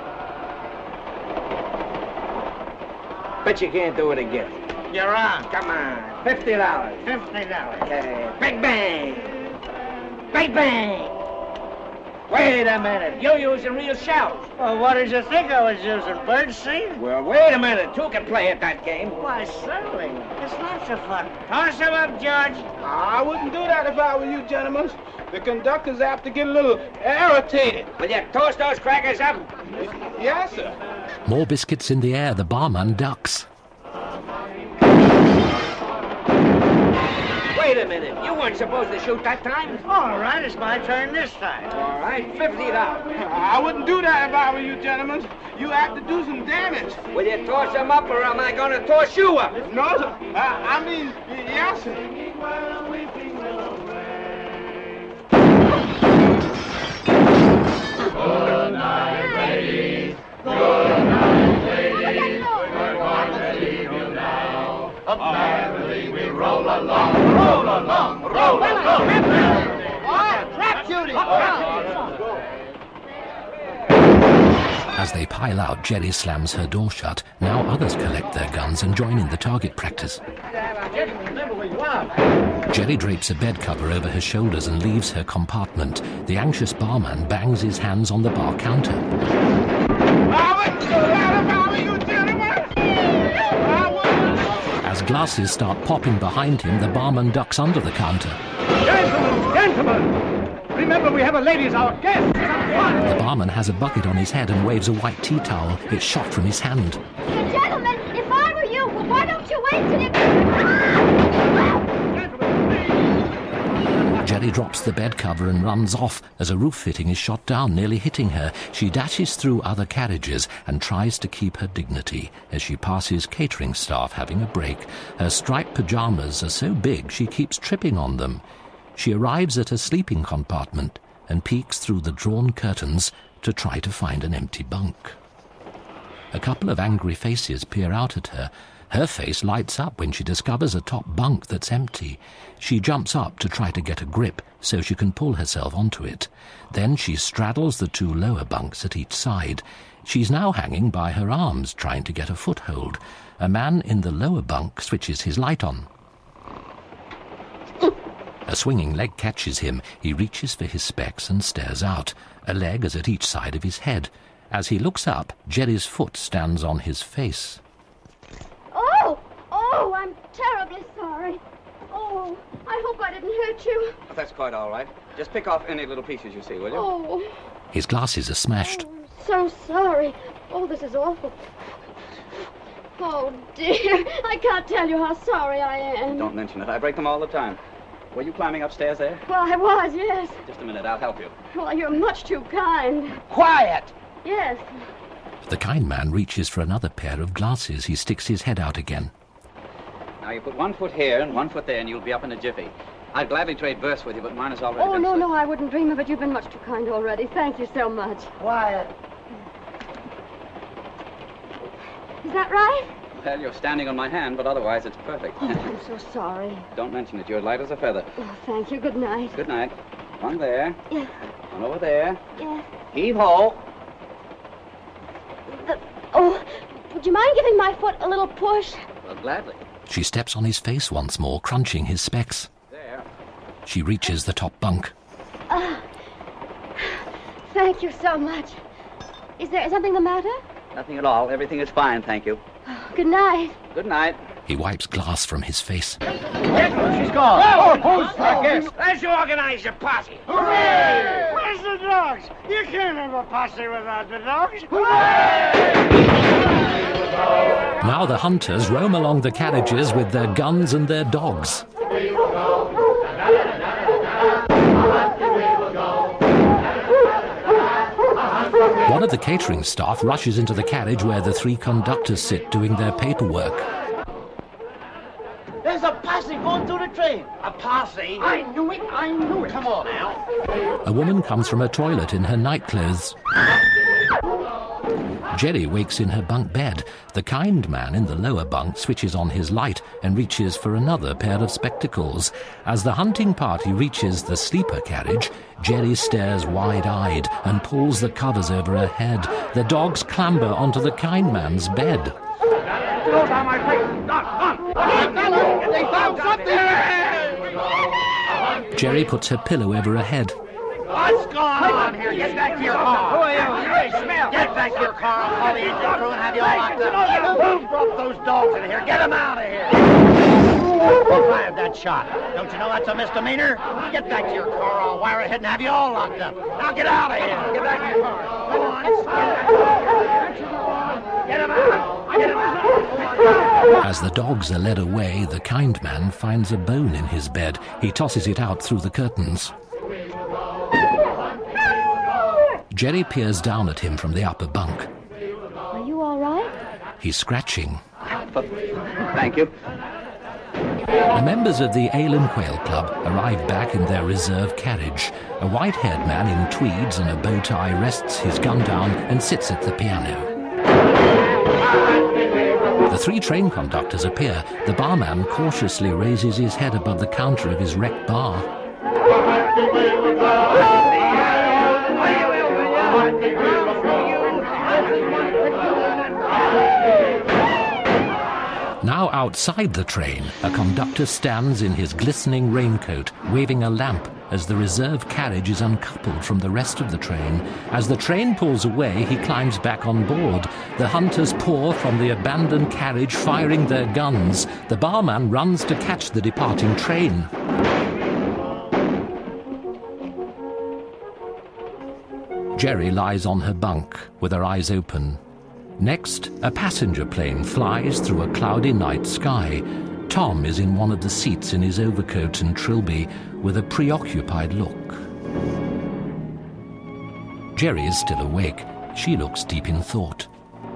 Bet you can't do it again. You're on. Come on. Fifty dollars. Fifty dollars. Okay. Bang, bang. Bang, bang. Wait a minute. You're using real shells. Well, what did you think I was using? Birdseed? Well, wait a minute. Two can play at that game. Why, certainly. It's lots of fun. Toss him up, George. I wouldn't do that if I were you, gentlemen. The conductor's apt to get a little irritated. Will you toast those crackers up? Yes, sir. More biscuits in the air. The barman ducks. Wait a minute. You weren't supposed to shoot that time. All right, it's my turn this time. All right, fifty dollars. I wouldn't do that if I were you, gentlemen. You have to do some damage. Will you toss him up, or am I going to toss you up? No, sir. I, I mean, yes, sir. Good night, ladies. Good night, ladies. We're going to leave you now. Merrily we roll along, roll along, roll along. Trap Judy! As they pile out, Jerry slams her door shut. Now others collect their guns and join in the target practice. Jerry drapes a bed cover over her shoulders and leaves her compartment. The anxious barman bangs his hands on the bar counter. As glasses start popping behind him, the barman ducks under the counter. Gentlemen, gentlemen! Remember, we have a lady as our guest. The barman has a bucket on his head and waves a white tea towel. It's shot from his hand. Gentlemen, if I were you, why don't you wait till you... Jerry drops the bed cover and runs off as a roof fitting is shot down, nearly hitting her. She dashes through other carriages and tries to keep her dignity as she passes catering staff having a break. Her striped pajamas are so big she keeps tripping on them. She arrives at a sleeping compartment and peeks through the drawn curtains to try to find an empty bunk. A couple of angry faces peer out at her. Her face lights up when she discovers a top bunk that's empty. She jumps up to try to get a grip so she can pull herself onto it. Then she straddles the two lower bunks at each side. She's now hanging by her arms, trying to get a foothold. A man in the lower bunk switches his light on. A swinging leg catches him. He reaches for his specs and stares out. A leg is at each side of his head. As he looks up, Jerry's foot stands on his face. Oh! Oh, I'm terribly sorry. Oh, I hope I didn't hurt you. Oh, that's quite all right. Just pick off any little pieces you see, will you? Oh. His glasses are smashed. Oh, I'm so sorry. Oh, this is awful. Oh, dear. I can't tell you how sorry I am. Don't mention it. I break them all the time. Were you climbing upstairs there? Well, I was, yes. Just a minute. I'll help you. Well, you're much too kind. Quiet! Yes. The kind man reaches for another pair of glasses. He sticks his head out again. Now, you put one foot here and one foot there, and you'll be up in a jiffy. I'd gladly trade berths with you, but mine has already Oh, been no, slit. no, I wouldn't dream of it. You've been much too kind already. Thank you so much. Quiet. Is that right? Well, you're standing on my hand, but otherwise it's perfect. Oh, I'm so sorry. Don't mention it. You're light as a feather. Oh, thank you. Good night. Good night. One there. Yes. One over there. Yes. Heave ho. The, oh, would you mind giving my foot a little push? Well, gladly. She steps on his face once more, crunching his specs. There. She reaches the top bunk. Uh, thank you so much. Is there something the matter? Nothing at all. Everything is fine, thank you. Oh, good night. Good night. He wipes glass from his face. She's gone. Oh, who's our guest? Let's organize your posse. Hooray! Where's the dogs? You can't have a posse without the dogs. Now the hunters roam along the carriages with their guns and their dogs. One of the catering staff rushes into the carriage where the three conductors sit doing their paperwork. There's a posse going through the train. A posse? I knew it. I knew it. Come on now. A woman comes from a toilet in her nightclothes. Jerry wakes in her bunk bed. The kind man in the lower bunk switches on his light and reaches for another pair of spectacles. As the hunting party reaches the sleeper carriage, Jerry stares wide-eyed and pulls the covers over her head. The dogs clamber onto the kind man's bed. Those are my papers. They found something. Jerry puts her pillow over her head. What's going on here? Get back to your car. Who are you? Hey, smell. Get back to your car. I'll call the engine crew and have you all locked up. Who brought those dogs in here? Get them out of here. Who fired that shot? Don't you know that's a misdemeanor? Get back to your car. I'll wire ahead and have you all locked up. Now get out of here. Get back to your car. Go on. As the dogs are led away, the kind man finds a bone in his bed. He tosses it out through the curtains. Jerry peers down at him from the upper bunk. Are you all right? He's scratching. Thank you. The members of the Ale and Quail Club arrive back in their reserve carriage. A white-haired man in tweeds and a bow tie rests his gun down and sits at the piano. The three train conductors appear. The barman cautiously raises his head above the counter of his wrecked bar. Now outside the train, a conductor stands in his glistening raincoat, waving a lamp as the reserve carriage is uncoupled from the rest of the train. As the train pulls away, he climbs back on board. The hunters pour from the abandoned carriage, firing their guns. The barman runs to catch the departing train. Jerry lies on her bunk with her eyes open. Next, a passenger plane flies through a cloudy night sky. Tom is in one of the seats in his overcoat and trilby with a preoccupied look. Jerry is still awake. She looks deep in thought.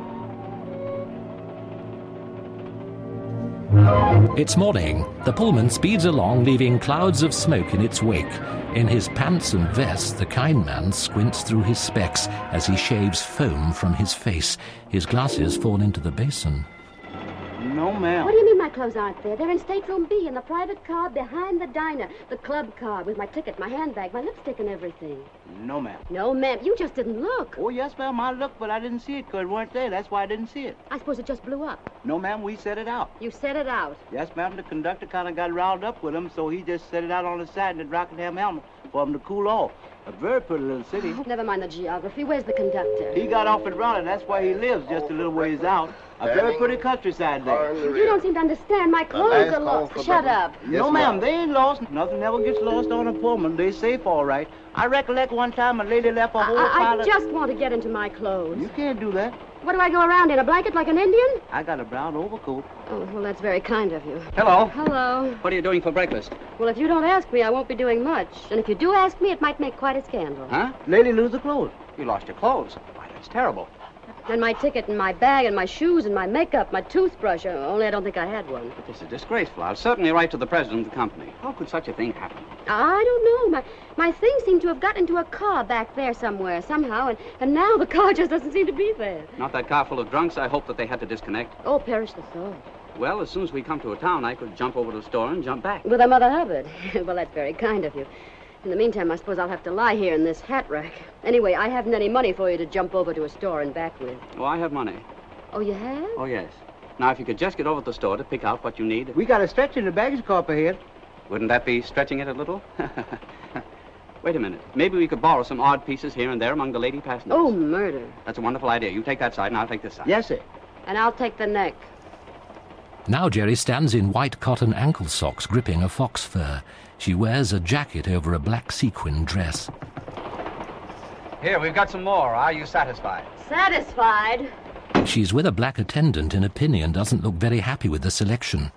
It's morning. The Pullman speeds along, leaving clouds of smoke in its wake. In his pants and vest, the kind man squints through his specs as he shaves foam from his face. His glasses fall into the basin. No, ma'am. What do you mean my clothes aren't there? They're in stateroom B in the private car behind the diner. The club car with my ticket, my handbag, my lipstick and everything. No, ma'am. No, ma'am. You just didn't look. Oh, yes, ma'am. I looked, but I didn't see it because it weren't there. That's why I didn't see it. I suppose it just blew up. No, ma'am. We set it out. You set it out? Yes, ma'am. The conductor kind of got riled up with him, so he just set it out on the side in the Rockingham helmet for him to cool off. A very pretty little city. Oh, never mind the geography. Where's the conductor? He got off at Raleigh. That's where he lives, just a little ways out. A very pretty countryside there. You don't seem to understand. My clothes are lost. Shut up. No, ma'am. They ain't lost. Nothing ever gets lost on a Pullman. They safe all right. I recollect one time a lady left a whole I, pile I of... just want to get into my clothes. You can't do that. What do I go around in, a blanket like an Indian? I got a brown overcoat. Oh, well, that's very kind of you. Hello. Hello. What are you doing for breakfast? Well, if you don't ask me, I won't be doing much. And if you do ask me, it might make quite a scandal. Huh? Lady lose her clothes. You lost your clothes. Why, that's terrible. And my ticket and my bag and my shoes and my makeup, my toothbrush. Uh, only I don't think I had one. But this is disgraceful. I'll certainly write to the president of the company. How could such a thing happen? I don't know. My my things seem to have got into a car back there somewhere, somehow, and, and now the car just doesn't seem to be there. Not that car full of drunks. I hope that they had to disconnect. Oh, perish the thought. Well, as soon as we come to a town, I could jump over to the store and jump back. With our Mother Hubbard. Well, that's very kind of you. In the meantime, I suppose I'll have to lie here in this hat rack. Anyway, I haven't any money for you to jump over to a store and back with. Oh, I have money. Oh, you have? Oh, yes. Now, if you could just get over to the store to pick out what you need. We got a stretch in the baggage car ahead. Wouldn't that be stretching it a little? Wait a minute. Maybe we could borrow some odd pieces here and there among the lady passengers. Oh, murder. That's a wonderful idea. You take that side and I'll take this side. Yes, sir. And I'll take the neck. Now Jerry stands in white cotton ankle socks gripping a fox fur. She wears a jacket over a black sequin dress. Here, we've got some more. Are you satisfied? Satisfied? She's with a black attendant in a pinny and doesn't look very happy with the selection.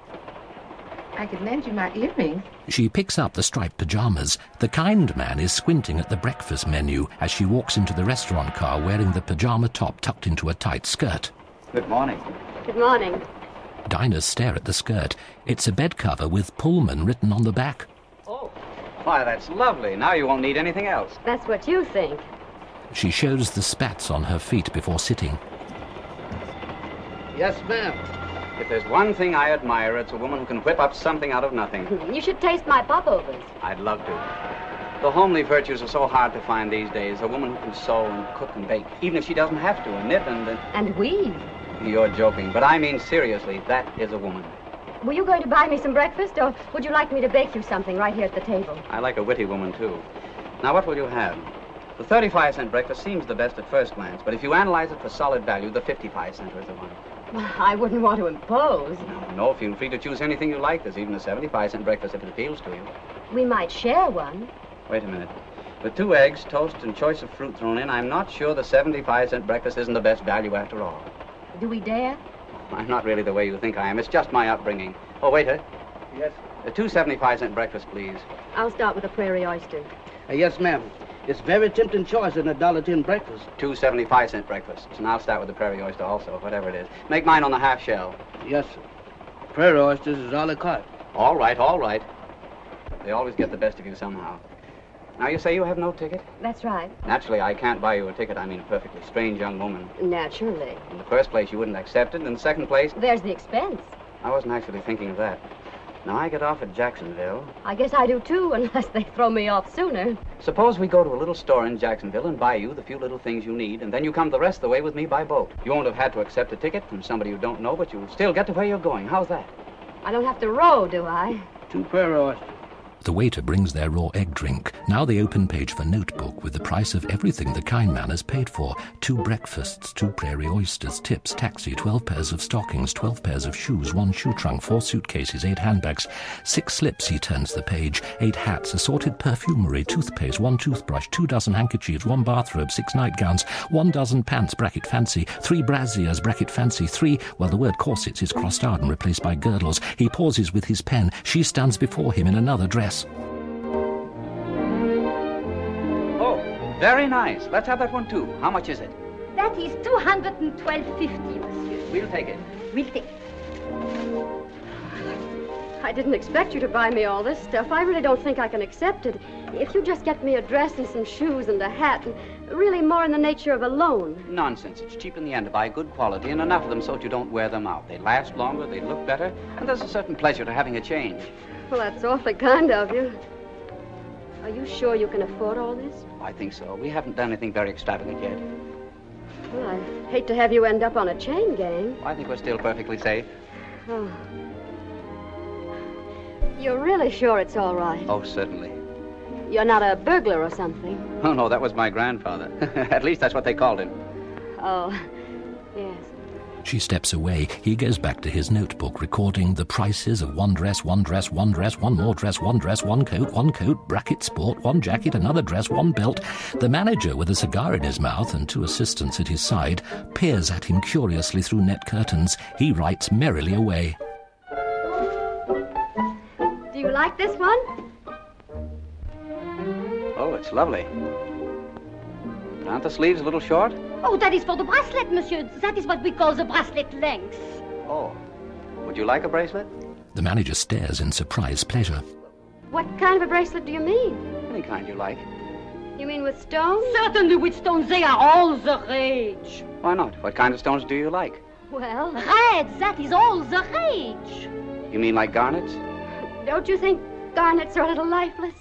I could lend you my earrings. She picks up the striped pajamas. The kind man is squinting at the breakfast menu as she walks into the restaurant car wearing the pajama top tucked into a tight skirt. Good morning. Good morning. Diners stare at the skirt. It's a bed cover with Pullman written on the back. Oh. Why, that's lovely. Now you won't need anything else. That's what you think. She shows the spats on her feet before sitting. Yes, ma'am. If there's one thing I admire, it's a woman who can whip up something out of nothing. You should taste my popovers. I'd love to. The homely virtues are so hard to find these days. A woman who can sew and cook and bake, even if she doesn't have to, and knit and... Uh... And weave. You're joking, but I mean seriously, that is a woman. Were you going to buy me some breakfast, or would you like me to bake you something right here at the table? I like a witty woman, too. Now, what will you have? The thirty-five cent breakfast seems the best at first glance, but if you analyze it for solid value, the fifty-five center is the one. Well, I wouldn't want to impose. No, no, feel free to choose anything you like. There's even a seventy-five cent breakfast if it appeals to you. We might share one. Wait a minute. With two eggs, toast, and choice of fruit thrown in, I'm not sure the seventy-five cent breakfast isn't the best value after all. Do we dare? I'm not really the way you think I am. It's just my upbringing. Oh, waiter. Yes? A two seventy-five cent breakfast, please. I'll start with a prairie oyster. Uh, yes, ma'am. It's very tempting choice in a dollar ten breakfast. Two seventy-five cent breakfasts. And I'll start with the prairie oyster also, whatever it is. Make mine on the half shell. Yes, sir. Prairie oysters is all I caught. All right, all right. They always get the best of you somehow. Now, you say you have no ticket? That's right. Naturally, I can't buy you a ticket. I mean, a perfectly strange young woman. Naturally. In the first place, you wouldn't accept it. In the second place... There's the expense. I wasn't actually thinking of that. Now, I get off at Jacksonville. I guess I do, too, unless they throw me off sooner. Suppose we go to a little store in Jacksonville and buy you the few little things you need, and then you come the rest of the way with me by boat. You won't have had to accept a ticket from somebody you don't know, but you'll still get to where you're going. How's that? I don't have to row, do I? Two prairie oysters. The waiter brings their raw egg drink. Now the open page for notebook with the price of everything the kind man has paid for. Two breakfasts, two prairie oysters, tips, taxi, twelve pairs of stockings, twelve pairs of shoes, one shoe trunk, four suitcases, eight handbags, six slips, he turns the page, eight hats, assorted perfumery, toothpaste, one toothbrush, two dozen handkerchiefs, one bathrobe, six nightgowns, one dozen pants, bracket fancy, three brassieres, bracket fancy, three, well, the word corsets is crossed out and replaced by girdles. He pauses with his pen. She stands before him in another dress. Oh, very nice. Let's have that one, too. How much is it? That is two hundred twelve fifty, monsieur. We'll take it. We'll take I didn't expect you to buy me all this stuff. I really don't think I can accept it. If you just get me a dress and some shoes and a hat, and really more in the nature of a loan. Nonsense. It's cheap in the end to buy good quality and enough of them so that you don't wear them out. They last longer, they look better, and there's a certain pleasure to having a change. Well, that's awfully kind of you. Are you sure you can afford all this? I think so. We haven't done anything very extravagant yet. Well, I hate to have you end up on a chain gang. I think we're still perfectly safe. Oh. You're really sure it's all right? Oh, certainly. You're not a burglar or something? Oh, no, that was my grandfather. At least that's what they called him. Oh, yes. She steps away. He goes back to his notebook, recording the prices of one dress, one dress, one dress, one more dress, one dress, one coat, one coat, bracket sport, one jacket, another dress, one belt. The manager, with a cigar in his mouth and two assistants at his side, peers at him curiously through net curtains. He writes merrily away. Do you like this one? Oh, it's lovely. But aren't the sleeves a little short? Oh, that is for the bracelet, monsieur. That is what we call the bracelet length. Oh. Would you like a bracelet? The manager stares in surprised pleasure. What kind of a bracelet do you mean? Any kind you like. You mean with stones? Certainly with stones. They are all the rage. Why not? What kind of stones do you like? Well... Reds, that is all the rage. You mean like garnets? Don't you think garnets are a little lifeless?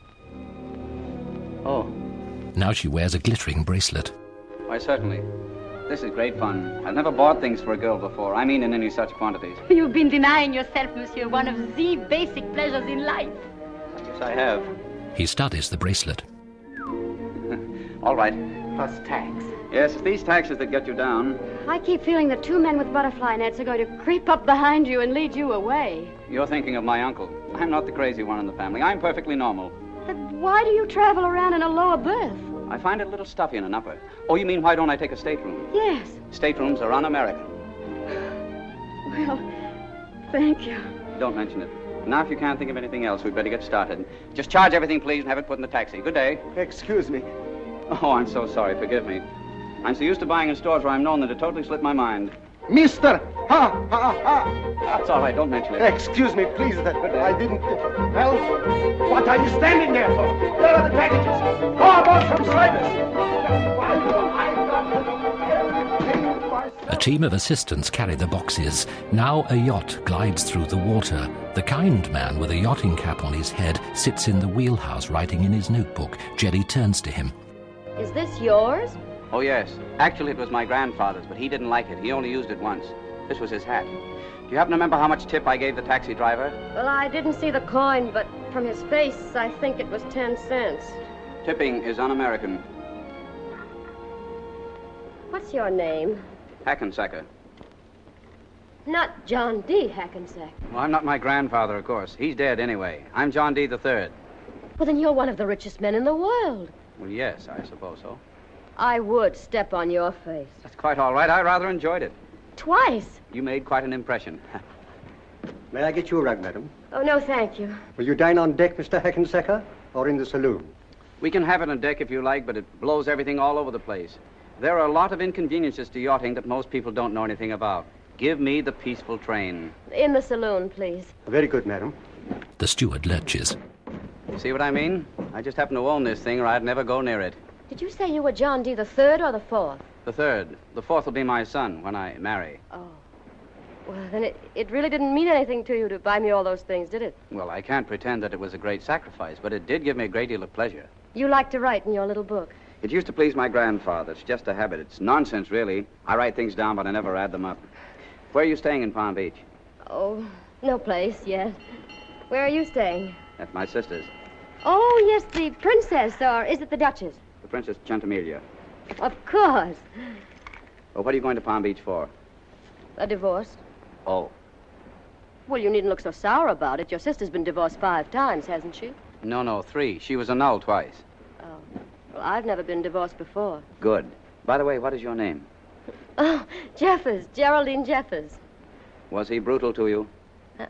Oh. Now she wears a glittering bracelet. Why, certainly. This is great fun. I've never bought things for a girl before. I mean in any such quantities. You've been denying yourself, monsieur, one of the basic pleasures in life. Yes, I have. He studies the bracelet. All right. Plus tax. Yes, it's these taxes that get you down. I keep feeling the two men with butterfly nets are going to creep up behind you and lead you away. You're thinking of my uncle. I'm not the crazy one in the family. I'm perfectly normal. Then why do you travel around in a lower berth? I find it a little stuffy in an upper. Oh, you mean why don't I take a stateroom? Yes. Staterooms are un-American. Well, thank you. Don't mention it. Now, if you can't think of anything else, we'd better get started. Just charge everything, please, and have it put in the taxi. Good day. Excuse me. Oh, I'm so sorry. Forgive me. I'm so used to buying in stores where I'm known that it totally slipped my mind. Mister! Ha! Ha! Ha! That's all right. Don't mention it. Excuse me, please. That, but I didn't... Well, what are you standing there for? Where are the packages? Go about from Cyprus! A team of assistants carry the boxes. Now a yacht glides through the water. The kind man with a yachting cap on his head sits in the wheelhouse writing in his notebook. Jerry turns to him. Is this yours? Oh, yes. Actually, it was my grandfather's, but he didn't like it. He only used it once. This was his hat. Do you happen to remember how much tip I gave the taxi driver? Well, I didn't see the coin, but from his face, I think it was ten cents. Tipping is un-American. What's your name? Hackensacker. Not John D. Hackensack. Well, I'm not my grandfather, of course. He's dead anyway. I'm John D. the Third. Well, then you're one of the richest men in the world. Well, yes, I suppose so. I would step on your face. That's quite all right. I rather enjoyed it. Twice. You made quite an impression. May I get you a rug, madam? Oh, no, thank you. Will you dine on deck, Mister Hackensacker, or in the saloon? We can have it on deck if you like, but it blows everything all over the place. There are a lot of inconveniences to yachting that most people don't know anything about. Give me the peaceful train. In the saloon, please. Very good, madam. The steward lurches. You see what I mean? I just happen to own this thing, or I'd never go near it. Did you say you were John D. the third or the fourth? The third. The fourth will be my son when I marry. Oh. Well, then it, it really didn't mean anything to you to buy me all those things, did it? Well, I can't pretend that it was a great sacrifice, but it did give me a great deal of pleasure. You like to write in your little book. It used to please my grandfather. It's just a habit. It's nonsense, really. I write things down, but I never add them up. Where are you staying in Palm Beach? Oh, no place yet. Where are you staying? At my sister's. Oh, yes, the princess, or is it the duchess? The Princess Chantamelia. Of course. Well, what are you going to Palm Beach for? A divorce. Oh. Well, you needn't look so sour about it. Your sister's been divorced five times, hasn't she? No, no, three. She was annulled twice. Oh. Well, I've never been divorced before. Good. By the way, what is your name? Oh, Jeffers, Geraldine Jeffers. Was he brutal to you? Uh,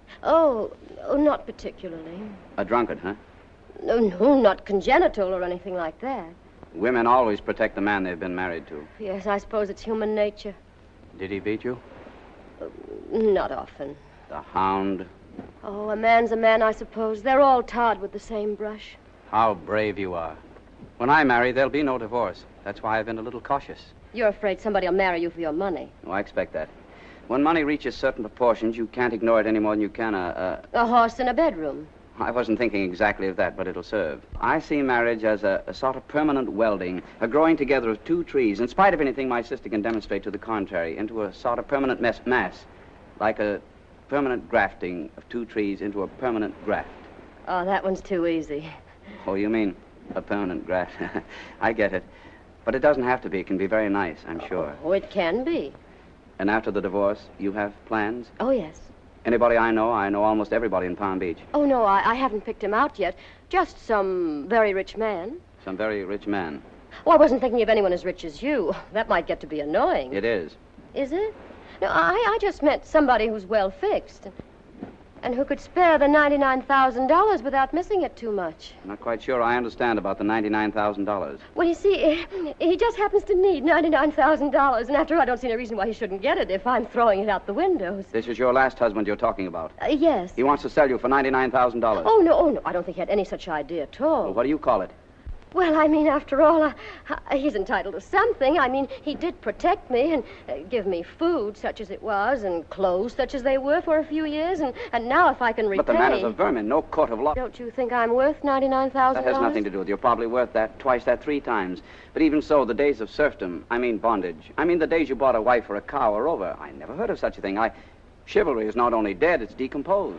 oh, oh, not particularly. A drunkard, huh? No, no, not congenital or anything like that. Women always protect the man they've been married to. Yes, I suppose it's human nature. Did he beat you? Uh, not often. The hound? Oh, a man's a man, I suppose. They're all tarred with the same brush. How brave you are. When I marry, there'll be no divorce. That's why I've been a little cautious. You're afraid somebody will marry you for your money. Oh, I expect that. When money reaches certain proportions, you can't ignore it any more than you can a... A, a horse in a bedroom. I wasn't thinking exactly of that, but it'll serve. I see marriage as a, a sort of permanent welding, a growing together of two trees, in spite of anything my sister can demonstrate to the contrary, into a sort of permanent mess, mass, like a permanent grafting of two trees into a permanent graft. Oh, that one's too easy. Oh, you mean a permanent graft? I get it. But it doesn't have to be. It can be very nice, I'm sure. Oh, it can be. And after the divorce, you have plans? Oh, yes. Anybody I know, I know almost everybody in Palm Beach. Oh, no, I, I haven't picked him out yet. Just some very rich man. Some very rich man. Oh, I wasn't thinking of anyone as rich as you. That might get to be annoying. It is. Is it? No, I, I just meant somebody who's well fixed. And who could spare the ninety-nine thousand dollars without missing it too much. I'm not quite sure I understand about the ninety-nine thousand dollars. Well, you see, he just happens to need ninety-nine thousand dollars, and after all, I don't see no reason why he shouldn't get it if I'm throwing it out the windows. This is your last husband you're talking about? Uh, yes. He wants to sell you for ninety-nine thousand dollars. Oh, no, oh, no, I don't think he had any such idea at all. Well, what do you call it? Well, I mean, after all, uh, uh, he's entitled to something. I mean, he did protect me and uh, give me food, such as it was, and clothes, such as they were, for a few years, and, and now if I can repay... But the man is a vermin, no court of law. Don't you think I'm worth ninety-nine thousand dollars? That has nothing to do with it. You're probably worth that, twice that, three times. But even so, the days of serfdom, I mean bondage, I mean the days you bought a wife or a cow are over. I never heard of such a thing. I... Chivalry is not only dead, it's decomposed.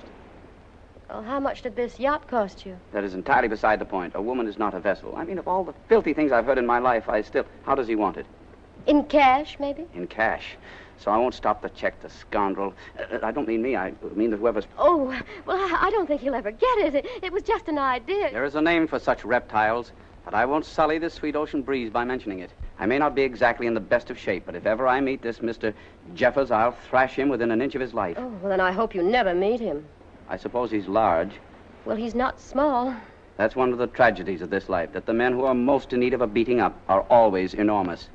Well, how much did this yacht cost you? That is entirely beside the point. A woman is not a vessel. I mean, of all the filthy things I've heard in my life, I still... How does he want it? In cash, maybe? In cash. So I won't stop the check, the scoundrel. Uh, I don't mean me. I mean that whoever's... Oh, well, I, I don't think he'll ever get it. it. It was just an idea. There is a name for such reptiles, but I won't sully this sweet ocean breeze by mentioning it. I may not be exactly in the best of shape, but if ever I meet this Mister Jeffers, I'll thrash him within an inch of his life. Oh, well, then I hope you never meet him. I suppose he's large. Well, he's not small. That's one of the tragedies of this life, that the men who are most in need of a beating up are always enormous.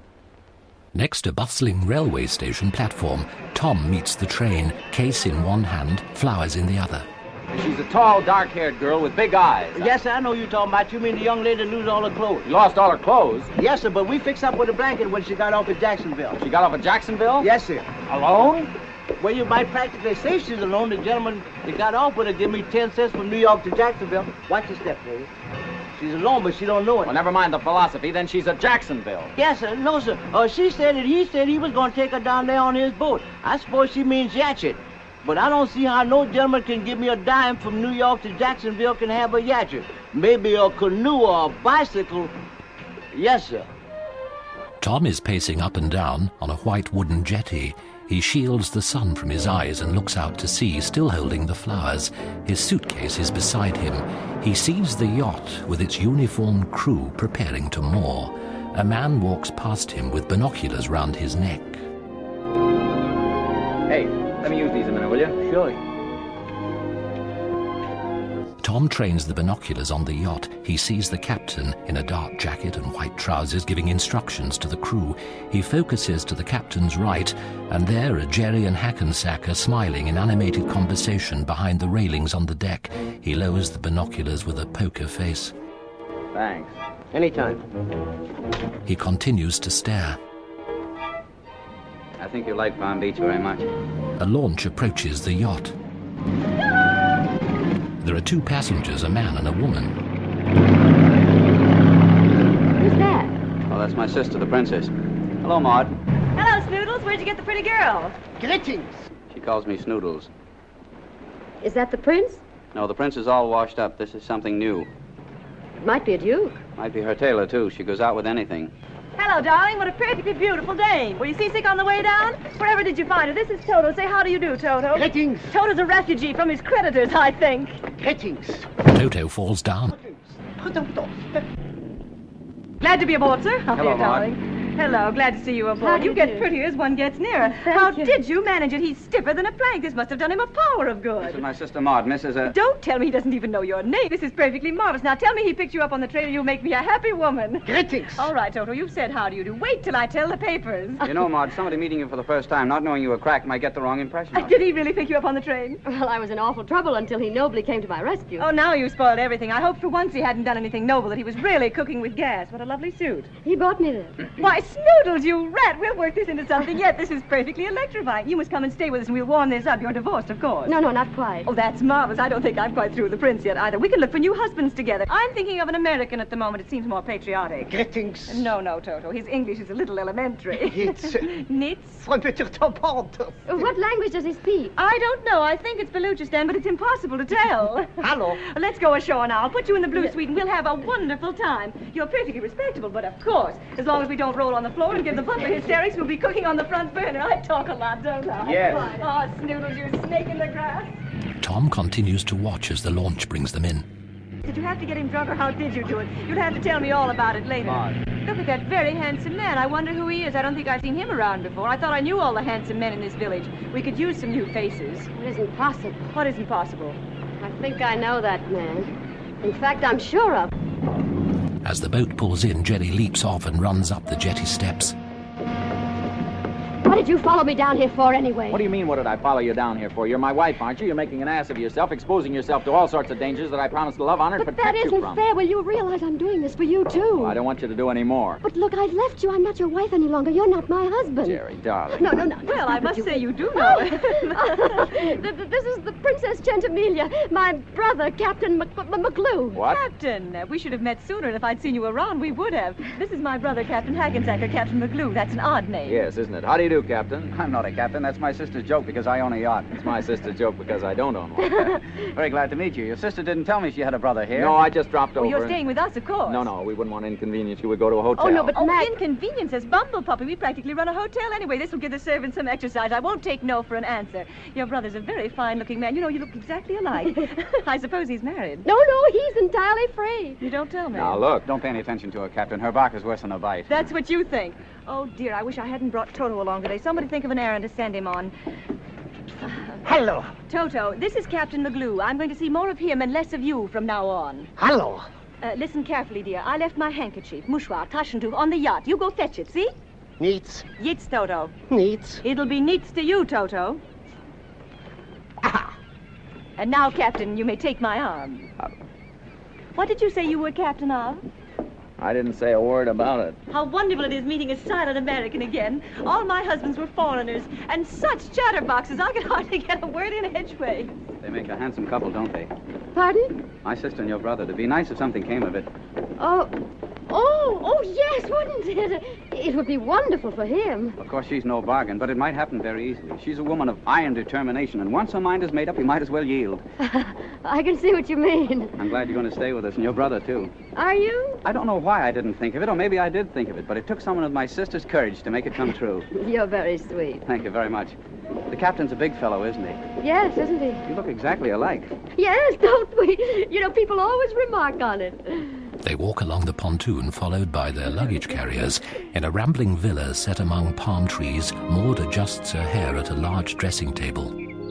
Next a bustling railway station platform, Tom meets the train, case in one hand, flowers in the other. She's a tall, dark-haired girl with big eyes. Yes, sir, I know you're talking about. You mean the young lady lose all her clothes? Lost all her clothes? Yes, sir, but we fixed up with a blanket when she got off at Jacksonville. She got off at Jacksonville? Yes, sir. Alone? Well, you might practically say she's alone. The gentleman that got off with her give me ten cents from New York to Jacksonville. Watch your step, lady. She's alone, but she don't know it. Well, never mind the philosophy. Then she's at Jacksonville. Yes, sir. No, sir. Uh, she said that he said he was going to take her down there on his boat. I suppose she means yatchet. But I don't see how no gentleman can give me a dime from New York to Jacksonville can have a yatchet. Maybe a canoe or a bicycle. Yes, sir. Tom is pacing up and down on a white wooden jetty. He shields the sun from his eyes and looks out to sea, still holding the flowers. His suitcase is beside him. He sees the yacht with its uniformed crew preparing to moor. A man walks past him with binoculars round his neck. Hey, let me use these a minute, will you? Sure. Tom trains the binoculars on the yacht. He sees the captain in a dark jacket and white trousers giving instructions to the crew. He focuses to the captain's right, and there are Jerry and Hackensack smiling in animated conversation behind the railings on the deck. He lowers the binoculars with a poker face. Thanks. Anytime. He continues to stare. I think you like Palm Beach very much. A launch approaches the yacht. There are two passengers, a man and a woman. Who's that? Oh, that's my sister, the princess. Hello, Maud. Hello, Snoodles. Where'd you get the pretty girl? Greetings. She calls me Snoodles. Is that the prince? No, the prince is all washed up. This is something new. It might be a duke. Might be her tailor, too. She goes out with anything. Hello, darling. What a perfectly beautiful day. Were you seasick on the way down? Wherever did you find her? This is Toto. Say how do you do, Toto. Greetings. Toto's a refugee from his creditors, I think. Greetings. Toto falls down. Glad to be aboard, sir. How Hello, dear, Maud. darling. Hello, glad to see you How aboard. do You you get do? prettier as one gets nearer. Thank How you. did you manage it? He's stiffer than a plank. This must have done him a power of This is good. my sister Maud. Missus Uh... Don't tell me he doesn't even know your name. This is perfectly marvelous. Now tell me he picked you up on the train and you'll make me a happy woman. Greetings. All right, Toto, you've said how do you do. Wait till I tell the papers. You know, Maud, somebody meeting you for the first time, not knowing you were cracked, might get the wrong impression of you. Did he really pick you up on the train? Well, I was in awful trouble until he nobly came to my rescue. Oh, now you've spoiled everything. I hoped for once he hadn't done anything noble, that he was really cooking with gas. What a lovely suit. He bought me this. Why, Snoodles, you rat. We'll work this into something yet. This is perfectly electrifying. You must come and stay with us and we'll warm this up. You're divorced, of course. No, no, not quite. Oh, that's marvelous. I don't think I'm quite through with the prince yet either. We can look for new husbands together. I'm thinking of an American at the moment. It seems more patriotic. Greetings. No, no, Toto. His English is a little elementary. It's... Nits? Von Peter Topard. Uh, What language does he speak? I don't know. I think it's Baluchistan, but it's impossible to tell. Hello. Let's go ashore now. I'll put you in the blue suite and we'll have a wonderful time. You're perfectly respectable, but of course, as long as we don't roll on the floor and give the butler hysterics, we'll be cooking on the front burner. I talk a lot, don't I? Yes. Oh, Snoodles, you snake in the grass. Tom continues to watch as the launch brings them in. Did you have to get him drunk, or how did you do it? You'll have to tell me all about it later. Maud. Look at that very handsome man. I wonder who he is. I don't think I've seen him around before. I thought I knew all the handsome men in this village. We could use some new faces. It isn't possible. What isn't possible? I think I know that man. In fact, I'm sure of. As the boat pulls in, Jerry leaps off and runs up the jetty steps. What did you follow me down here for anyway? What do you mean, what did I follow you down here for? You're my wife, aren't you? You're making an ass of yourself, exposing yourself to all sorts of dangers that I promised to love, honor, and But protect that you isn't from. fair. Will you realize I'm doing this for you, too? Oh, I don't want you to do any more. But look, I've left you. I'm not your wife any longer. You're not my husband. Jerry, darling. No, no, no. Well, I must you- say you do know it. Th- th- This is the Princess Gentimilia, my brother, Captain Mc- Mc- McGlue. What? Captain, uh, we should have met sooner, and if I'd seen you around, we would have. This is my brother, Captain Hackensack, or Captain McGlue. That's an odd name. Yes, isn't it? How do you do, Captain? I'm not a captain. That's my sister's joke because I own a yacht. It's my sister's joke because I don't own one. Very glad to meet you. Your sister didn't tell me she had a brother here. No, I just dropped Oh, over. you're and- staying with us, of course. No, no, we wouldn't want to inconvenience you. We'd go to a hotel. Oh, no, but Oh, Mac... inconvenience as Bumble Puppy. We practically run a hotel anyway. This will give the servants some exercise. I won't take no for an answer. Your brother's a very fine-looking man. You know, you look exactly alike. I suppose he's married. No, no, he's entirely free. You don't tell me. Now, look, don't pay any attention to her, Captain. Her bark is worse than a bite. That's what you think. Oh, dear, I wish I hadn't brought Toto along today. Somebody think of an errand to send him on. Hello. Toto, this is Captain McGlue. I'm going to see more of him and less of you from now on. Hello. Uh, listen carefully, dear. I left my handkerchief, mouchoir, Taschentuch, on the yacht. You go fetch it, see? Neats. Yitz, Toto. Neats. It'll be neats to you, Toto. And now, Captain, you may take my arm. Uh, What did you say you were captain of? I didn't say a word about it. How wonderful it is meeting a silent American again. All my husbands were foreigners, and such chatterboxes, I could hardly get a word in edgeways. They make a handsome couple, don't they? Pardon? My sister and your brother. It'd be nice if something came of it. Oh, oh, oh, yes, wouldn't it? It would be wonderful for him. Of course, she's no bargain, but it might happen very easily. She's a woman of iron determination, and once her mind is made up, you might as well yield. I can see what you mean. I'm glad you're going to stay with us, and your brother, too. Are you? I don't know why I didn't think of it, or maybe I did think of it, but it took someone of my sister's courage to make it come true. You're very sweet. Thank you very much. The captain's a big fellow, isn't he? Yes, isn't he? You look exactly alike. Yes, don't we? You know, people always remark on it. They walk along the pontoon, followed by their luggage carriers. In a rambling villa set among palm trees, Maud adjusts her hair at a large dressing table.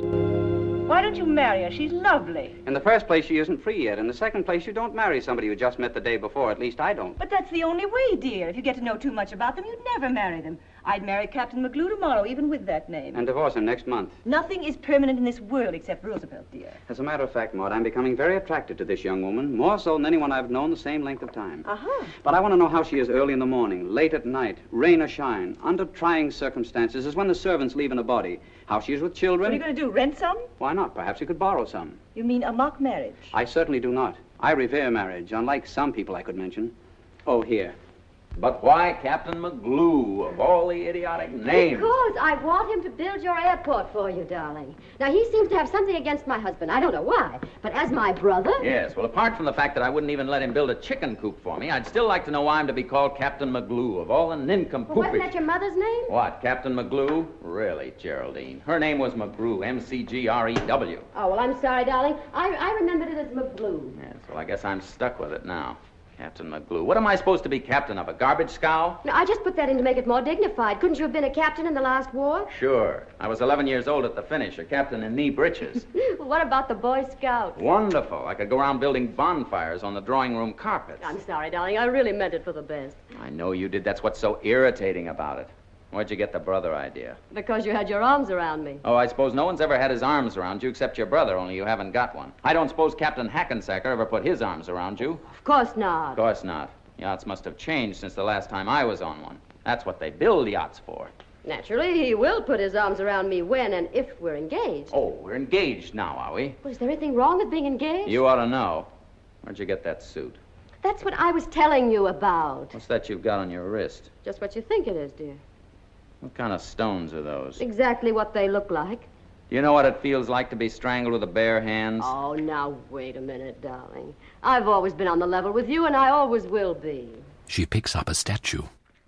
Why don't you marry her? She's lovely. In the first place, she isn't free yet. In the second place, you don't marry somebody you just met the day before. At least I don't. But that's the only way, dear. If you get to know too much about them, you'd never marry them. I'd marry Captain McGlue tomorrow, even with that name. And divorce him next month. Nothing is permanent in this world except Roosevelt, dear. As a matter of fact, Maud, I'm becoming very attracted to this young woman, more so than anyone I've known the same length of time. Uh-huh. But I want to know how she is early in the morning, late at night, rain or shine, under trying circumstances, as when the servants leave in a body. How she is with children. What are you going to do, rent some? Why not? Perhaps you could borrow some. You mean a mock marriage? I certainly do not. I revere marriage, unlike some people I could mention. Oh, here. But why Captain McGlue, of all the idiotic names? Because I want him to build your airport for you, darling. Now, he seems to have something against my husband. I don't know why. But as my brother... Yes, well, apart from the fact that I wouldn't even let him build a chicken coop for me, I'd still like to know why I'm to be called Captain McGlue, of all the nincompoopish... Well, wasn't that your mother's name? What, Captain McGlue? Really, Geraldine. Her name was McGrew, M C G R E W. Oh, well, I'm sorry, darling. I, I remembered it as McGlue. Yes, well, I guess I'm stuck with it now. Captain McGlue. What am I supposed to be captain of, a garbage scow? No, I just put that in to make it more dignified. Couldn't you have been a captain in the last war? Sure. I was eleven years old at the finish, a captain in knee breeches. Well, what about the Boy Scouts? Wonderful. I could go around building bonfires on the drawing room carpets. I'm sorry, darling. I really meant it for the best. I know you did. That's what's so irritating about it. Where'd you get the brother idea? Because you had your arms around me. Oh, I suppose no one's ever had his arms around you except your brother, only you haven't got one. I don't suppose Captain Hackensacker ever put his arms around you. Of course not. Of course not. Yachts must have changed since the last time I was on one. That's what they build yachts for. Naturally, he will put his arms around me when and if we're engaged. Oh, we're engaged now, are we? Well, is there anything wrong with being engaged? You ought to know. Where'd you get that suit? That's what I was telling you about. What's that you've got on your wrist? Just what you think it is, dear. What kind of stones are those? Exactly what they look like. Do you know what it feels like to be strangled with the bare hands? Oh, now, wait a minute, darling. I've always been on the level with you, and I always will be. She picks up a statue.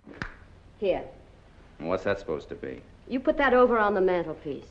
Here. And what's that supposed to be? You put that over on the mantelpiece.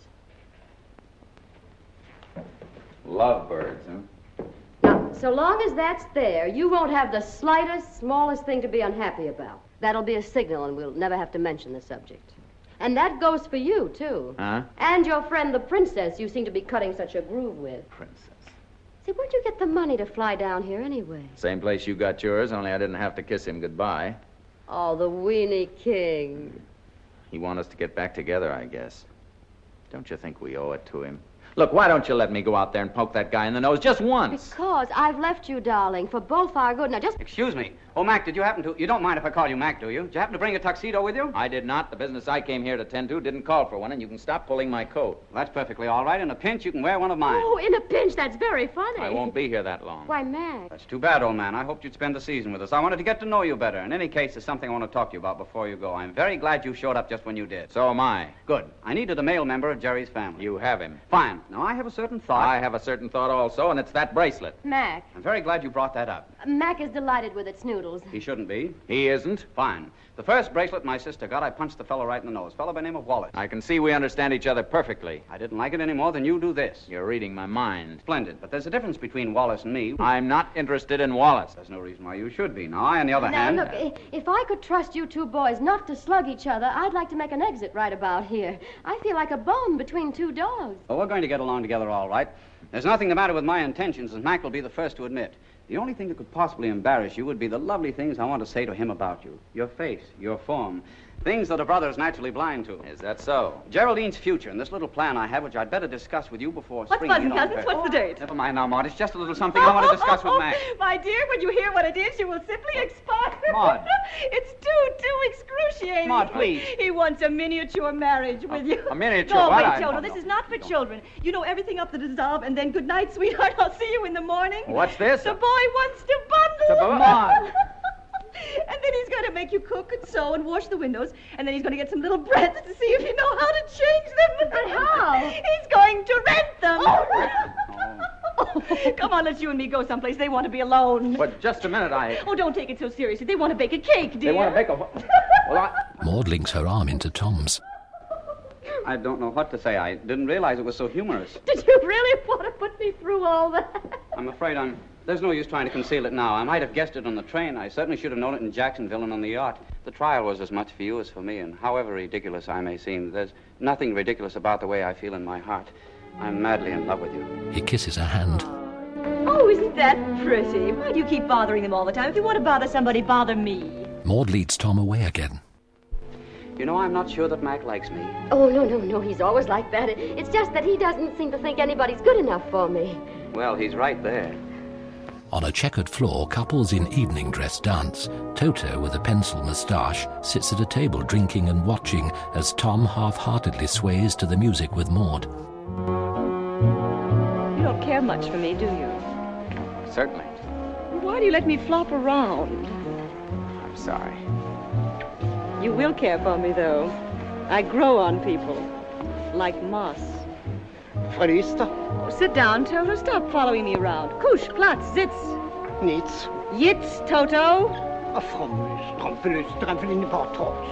Lovebirds, huh? Now, so long as that's there, you won't have the slightest, smallest thing to be unhappy about. That'll be a signal, and we'll never have to mention the subject. And that goes for you, too. Huh? And your friend, the princess, you seem to be cutting such a groove with. Princess. See, where'd you get the money to fly down here anyway? Same place you got yours, only I didn't have to kiss him goodbye. Oh, the weenie king. He wants us to get back together, I guess. Don't you think we owe it to him? Look, why don't you let me go out there and poke that guy in the nose just once? Because I've left you, darling, for both our good. Now, just... Excuse me. Oh, Mac, did you happen to... You don't mind if I call you Mac, do you? Did you happen to bring a tuxedo with you? I did not. The business I came here to tend to didn't call for one, and you can stop pulling my coat. Well, that's perfectly all right. In a pinch, you can wear one of mine. Oh, in a pinch. That's very funny. I won't be here that long. Why, Mac? That's too bad, old man. I hoped you'd spend the season with us. I wanted to get to know you better. In any case, there's something I want to talk to you about before you go. I'm very glad you showed up just when you did. So am I. Good. I needed a male member of Jerry's family. You have him. Fine. Now, I have a certain thought. I have a certain thought also, and it's that bracelet. Mac. I'm very glad you brought that up. Mac is delighted with it, Snoodles. He shouldn't be. He isn't? Fine. The first bracelet my sister got, I punched the fellow right in the nose. Fellow by the name of Wallace. I can see we understand each other perfectly. I didn't like it any more than you do this. You're reading my mind. Splendid. But there's a difference between Wallace and me. I'm not interested in Wallace. There's no reason why you should be. Now, I, on the other now, hand... look, uh... if I could trust you two boys not to slug each other, I'd like to make an exit right about here. I feel like a bone between two dogs. Well, we're going to get along together all right. There's nothing the matter with my intentions, as Mac will be the first to admit. The only thing that could possibly embarrass you would be the lovely things I want to say to him about you. Your face, your form. Things that a brother is naturally blind to. Is that so? Geraldine's future and this little plan I have, which I'd better discuss with you before What's springing buzzing, it on cousins? her. What's the date? Never mind now, Maud. It's just a little something I want to discuss with Mac. My dear, when you hear what it is, you will simply expire. Maud. It's too, too excruciating. Maud, please. He wants a miniature marriage with you. A miniature? No, what? wait, I... Joe. No, this is not for children. You know everything up the dissolve, and then good night, sweetheart. I'll see you in the morning. What's this? The boy wants to bundle. The boy? Maud. And then he's going to make you cook and sew and wash the windows. And then he's going to get some little breads to see if you know how to change them. But how? He's going to rent them. Oh. Oh. Come on, let's you and me go someplace. They want to be alone. But just a minute, I... Oh, don't take it so seriously. They want to bake a cake, dear. They want to bake a... Well, I... Maud links her arm into Tom's. I don't know what to say. I didn't realize it was so humorous. Did you really want to put me through all that? I'm afraid I'm There's no use trying to conceal it now. I might have guessed it on the train. I certainly should have known it in Jacksonville and on the yacht. The trial was as much for you as for me, and however ridiculous I may seem, there's nothing ridiculous about the way I feel in my heart. I'm madly in love with you. He kisses her hand. Oh, isn't that pretty? Why do you keep bothering him all the time? If you want to bother somebody, bother me. Maud leads Tom away again. You know, I'm not sure that Mac likes me. Oh, no, no, no, he's always like that. It- It's just that he doesn't seem to think anybody's good enough for me. Well, he's right there. On a checkered floor, couples in evening dress dance. Toto, with a pencil moustache, sits at a table drinking and watching as Tom half-heartedly sways to the music with Maud. You don't care much for me, do you? Certainly. Why do you let me flop around? I'm sorry. You will care for me, though. I grow on people. Like moss. Frisst. Oh, sit down, Toto. Stop following me around. Kusch, Platz, Sitz. Nichts. Yitz, Toto. A frommes, trampelus, trampelin portos.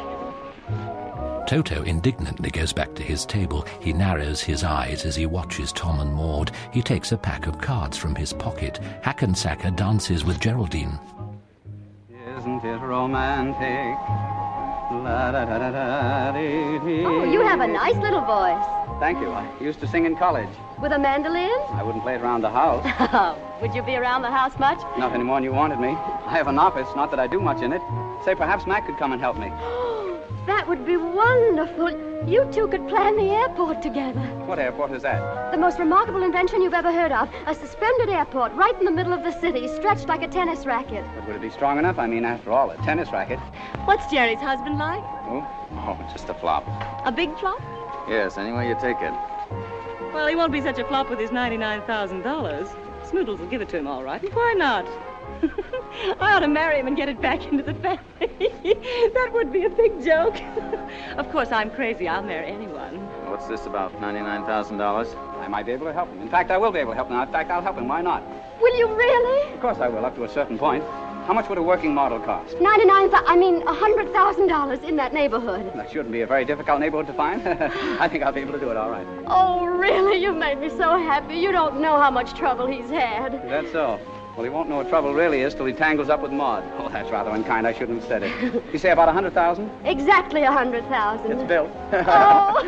Toto indignantly goes back to his table. He narrows his eyes as he watches Tom and Maud. He takes a pack of cards from his pocket. Hackensacker dances with Geraldine. Isn't it romantic? La, da, da, da, da, dee, dee. Oh, you have a nice little voice. Thank you. I used to sing in college. With a mandolin? I wouldn't play it around the house. Would you be around the house much? Not any more than you wanted me. I have an office, not that I do much in it. Say, perhaps Mac could come and help me. That would be wonderful. You two could plan the airport together. What airport is that? The most remarkable invention you've ever heard of. A suspended airport right in the middle of the city, stretched like a tennis racket. But would it be strong enough? I mean, after all, a tennis racket. What's Jerry's husband like? Oh, oh, just a flop. A big flop? Yes, any way you take it. Well, he won't be such a flop with his ninety-nine thousand dollars. Snoodles will give it to him all right. And why not? I ought to marry him and get it back into the family. That would be a big joke. Of course, I'm crazy. I'll marry anyone. What's this about ninety-nine thousand dollars? I might be able to help him. In fact, I will be able to help him. In fact, I'll help him. Why not? Will you really? Of course I will, up to a certain point. How much would a working model cost? Ninety-nine. Th- I mean, a hundred thousand dollars in that neighborhood. That shouldn't be a very difficult neighborhood to find. I think I'll be able to do it all right. Oh, really? You made me so happy. You don't know how much trouble he's had. Is that so? Well, he won't know what trouble really is till he tangles up with Maud. Oh, that's rather unkind. I shouldn't have said it. You say about a hundred thousand? Exactly a hundred thousand. It's built. Oh.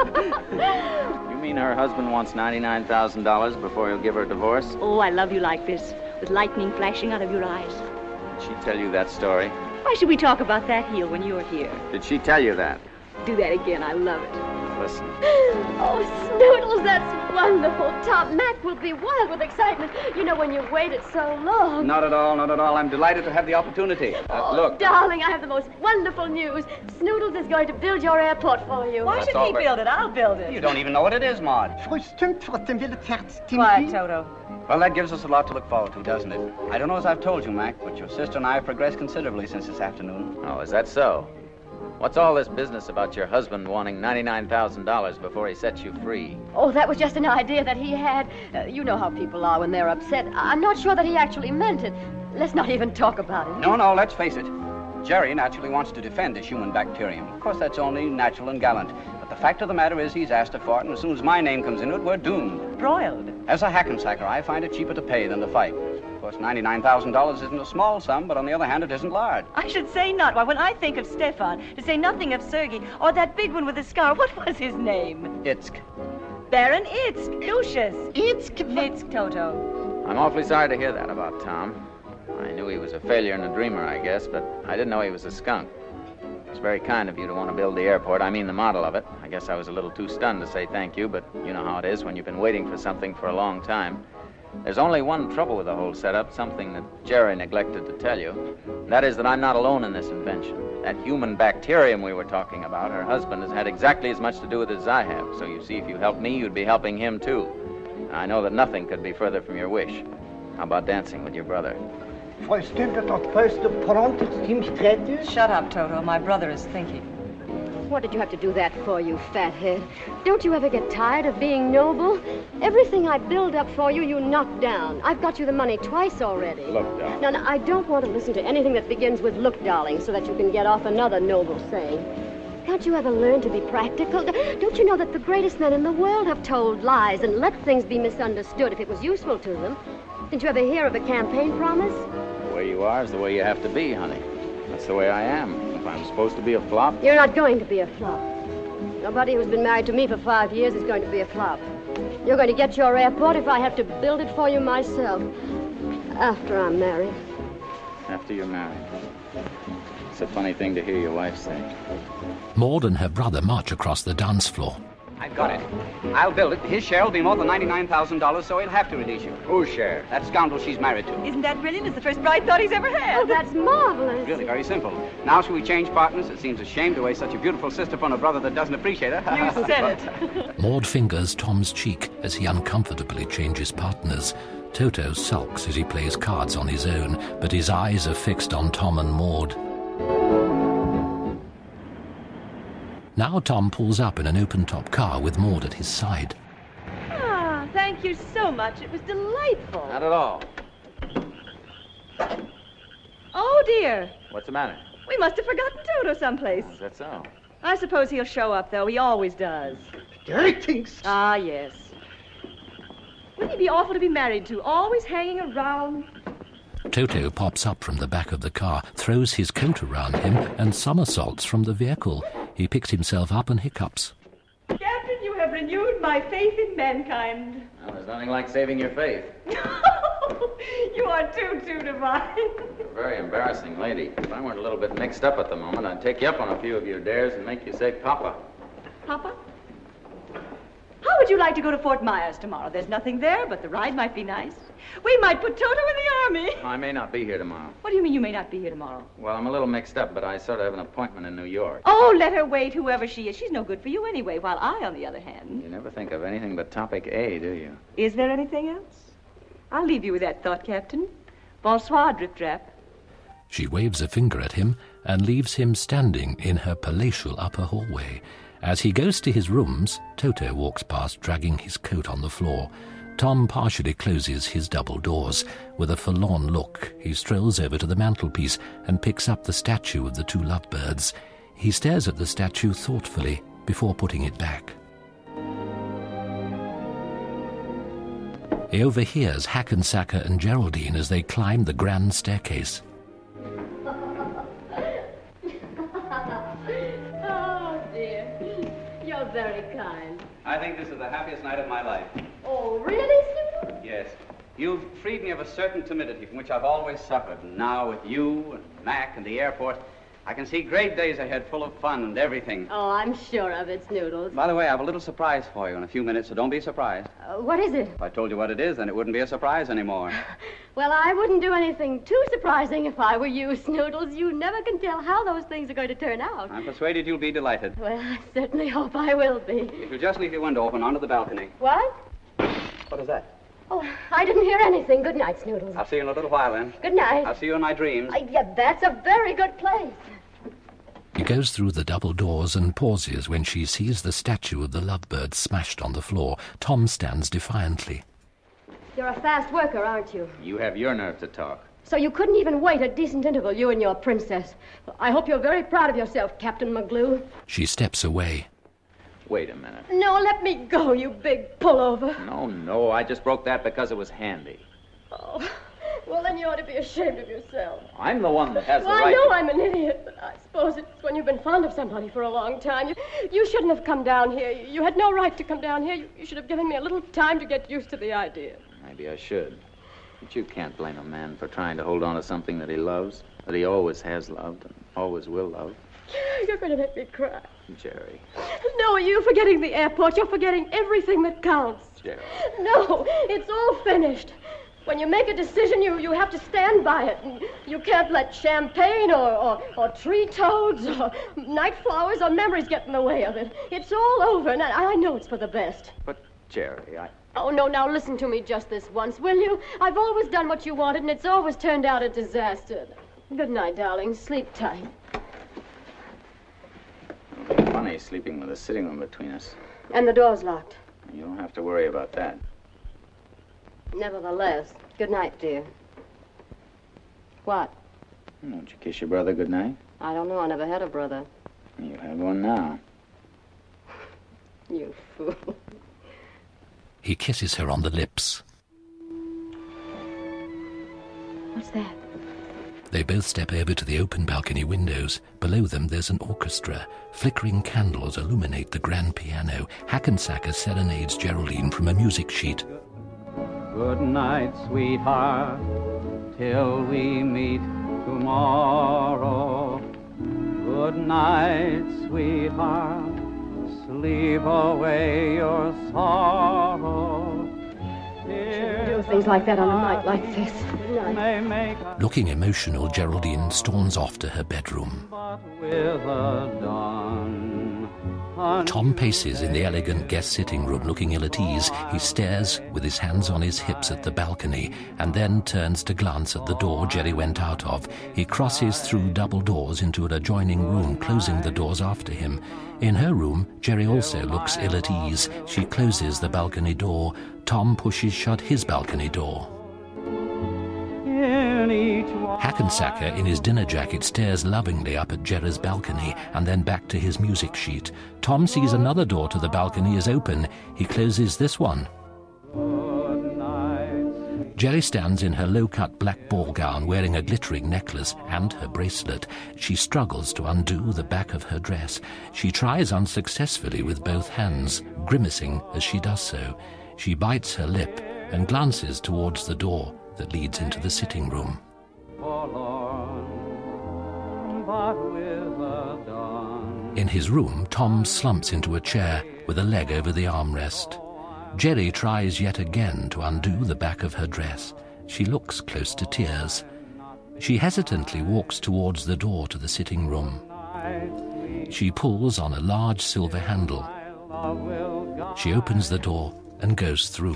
You mean her husband wants ninety-nine thousand dollars before he'll give her a divorce? Oh, I love you like this, with lightning flashing out of your eyes. Did she tell you that story? Why should we talk about that heel when you're here? Did she tell you that? Do that again. I love it. Listen. Oh, Snoodles, that's wonderful. Tom, Mac will be wild with excitement. You know, when you've waited so long. Not at all, not at all. I'm delighted to have the opportunity. Uh, Oh, look. darling, I have the most wonderful news. Snoodles is going to build your airport for you. Why should he build it? I'll build it. You don't even know what it is, Maud. Quiet, Toto. Well, that gives us a lot to look forward to, doesn't it? I don't know as I've told you, Mac, but your sister and I have progressed considerably since this afternoon. Oh, is that so? What's all this business about your husband wanting ninety-nine thousand dollars before he sets you free? Oh, that was just an idea that he had. Uh, you know how people are when they're upset. I- I'm not sure that he actually meant it. Let's not even talk about it. No, no, let's face it. Jerry naturally wants to defend his human bacterium. Of course, that's only natural and gallant. But the fact of the matter is he's asked for it, and as soon as my name comes into it, we're doomed. Broiled. As a hackensacker, I find it cheaper to pay than to fight. Of course, ninety-nine thousand dollars isn't a small sum, but on the other hand, it isn't large. I should say not. Why, when I think of Stefan, to say nothing of Sergei, or that big one with the scar, what was his name? Itzk. Baron Itzk. Lucius. Itzk. Itzk, Toto. I'm awfully sorry to hear that about Tom. I knew he was a failure and a dreamer, I guess, but I didn't know he was a skunk. It's very kind of you to want to build the airport. I mean the model of it. I guess I was a little too stunned to say thank you, but you know how it is when you've been waiting for something for a long time. There's only one trouble with the whole setup, something that Jerry neglected to tell you. That is that I'm not alone in this invention. That human bacterium we were talking about, her husband has had exactly as much to do with it as I have. So you see, if you helped me, you'd be helping him too. And I know that nothing could be further from your wish. How about dancing with your brother? Shut up, Toto. My brother is thinking. What did you have to do that for, you fathead? Don't you ever get tired of being noble? Everything I build up for you, you knock down. I've got you the money twice already. Look, darling. Now, now, I don't want to listen to anything that begins with look, darling, so that you can get off another noble saying. Can't you ever learn to be practical? Don't you know that the greatest men in the world have told lies and let things be misunderstood if it was useful to them? Didn't you ever hear of a campaign promise? The way you are is the way you have to be, honey. That's the way I am. If I'm supposed to be a flop... You're not going to be a flop. Nobody who's been married to me for five years is going to be a flop. You're going to get your airport if I have to build it for you myself. After I'm married. After you're married. It's a funny thing to hear your wife say. Maud and her brother march across the dance floor. I've got it. I'll build it. His share will be more than ninety-nine thousand dollars, so he'll have to release you. Whose share? That scoundrel she's married to. Isn't that brilliant? It's the first bride thought he's ever had. Oh, that's marvelous. Really, very simple. Now shall we change partners? It seems a shame to waste such a beautiful sister from a brother that doesn't appreciate her. You said it. Maud fingers Tom's cheek as he uncomfortably changes partners. Toto sulks as he plays cards on his own, but his eyes are fixed on Tom and Maud. Now Tom pulls up in an open-top car with Maud at his side. Ah, thank you so much. It was delightful. Not at all. Oh, dear. What's the matter? We must have forgotten Toto someplace. Is that so? I suppose he'll show up, though. He always does. Dirty things. Ah, yes. Wouldn't he be awful to be married to? Always hanging around. Toto pops up from the back of the car, throws his coat around him, and somersaults from the vehicle. He picks himself up and hiccups. Captain, you have renewed my faith in mankind. Well, there's nothing like saving your faith. You are too, too divine. You're a very embarrassing lady. If I weren't a little bit mixed up at the moment, I'd take you up on a few of your dares and make you say Papa. Papa? How would you like to go to Fort Myers tomorrow? There's nothing there, but the ride might be nice. We might put Toto in the army. I may not be here tomorrow. What do you mean you may not be here tomorrow? Well, I'm a little mixed up, but I sort of have an appointment in New York. Oh, let her wait, whoever she is. She's no good for you anyway, while I, on the other hand... You never think of anything but topic A, do you? Is there anything else? I'll leave you with that thought, Captain. Bonsoir, Drip Drap. She waves a finger at him and leaves him standing in her palatial upper hallway. As he goes to his rooms, Toto walks past, dragging his coat on the floor. Tom partially closes his double doors. With a forlorn look, he strolls over to the mantelpiece and picks up the statue of the two lovebirds. He stares at the statue thoughtfully before putting it back. He overhears Hackensacker and Geraldine as they climb the grand staircase. Oh, dear. You're very kind. I think this is the happiest night of my life. Oh, really, Snoodle? Yes. You've freed me of a certain timidity from which I've always suffered. And now with you and Mac and the airport, I can see great days ahead full of fun and everything. Oh, I'm sure of it, Snoodles. By the way, I have a little surprise for you in a few minutes, so don't be surprised. Uh, what is it? If I told you what it is, then it wouldn't be a surprise anymore. Well, I wouldn't do anything too surprising if I were you, Snoodles. You never can tell how those things are going to turn out. I'm persuaded you'll be delighted. Well, I certainly hope I will be. If you'll just leave your window open onto the balcony. What? What is that? Oh, I didn't hear anything. Good night, Snoodles. I'll see you in a little while, then. Good night. I'll see you in my dreams. Uh, yeah, that's a very good place. He goes through the double doors and pauses when she sees the statue of the lovebird smashed on the floor. Tom stands defiantly. You're a fast worker, aren't you? You have your nerve to talk. So you couldn't even wait a decent interval, you and your princess. I hope you're very proud of yourself, Captain McGlue. She steps away. Wait a minute. No, let me go, you big pullover. No, no, I just broke that because it was handy. Oh, well, then you ought to be ashamed of yourself. I'm the one that has well, the right I know to... I'm an idiot, but I suppose it's when you've been fond of somebody for a long time. You, you shouldn't have come down here. You had no right to come down here. You, you should have given me a little time to get used to the idea. Maybe I should. But you can't blame a man for trying to hold on to something that he loves, that he always has loved and always will love. You're going to make me cry. Jerry. No, you're forgetting the airport. You're forgetting everything that counts. Jerry. No, it's all finished. When you make a decision, you, you have to stand by it. And you can't let champagne or, or, or tree toads or night flowers or memories get in the way of it. It's all over, and I, I know it's for the best. But, Jerry, I... Oh, no, now listen to me just this once, will you? I've always done what you wanted, and it's always turned out a disaster. Good night, darling. Sleep tight. It'll be funny sleeping with a sitting room between us. And the door's locked. You don't have to worry about that. Nevertheless, good night, dear. What? Won't you kiss your brother good night? I don't know. I never had a brother. You have one now. You fool. He kisses her on the lips. What's that? They both step over to the open balcony windows. Below them there's an orchestra. Flickering candles illuminate the grand piano. Hackensacker serenades Geraldine from a music sheet. Good night, sweetheart, till we meet tomorrow. Good night, sweetheart, sleep away your sorrow. Do things like that on a night like this. Good night. Looking emotional, Geraldine storms off to her bedroom. With a dawn, Tom paces in the elegant guest sitting room looking ill at ease. He stares with his hands on his hips at the balcony and then turns to glance at the door Jerry went out of. He crosses through double doors into an adjoining room, closing the doors after him. In her room, Jerry also looks ill at ease. She closes the balcony door. Tom pushes shut his balcony door. Hackensacker, in his dinner jacket, stares lovingly up at Jerry's balcony and then back to his music sheet. Tom sees another door to the balcony is open. He closes this one. Jerry stands in her low-cut black ball gown, wearing a glittering necklace and her bracelet. She struggles to undo the back of her dress. She tries unsuccessfully with both hands, grimacing as she does so. She bites her lip and glances towards the door that leads into the sitting room. In his room, Tom slumps into a chair with a leg over the armrest. Jerry tries yet again to undo the back of her dress. She looks close to tears. She hesitantly walks towards the door to the sitting room. She pulls on a large silver handle. She opens the door and goes through.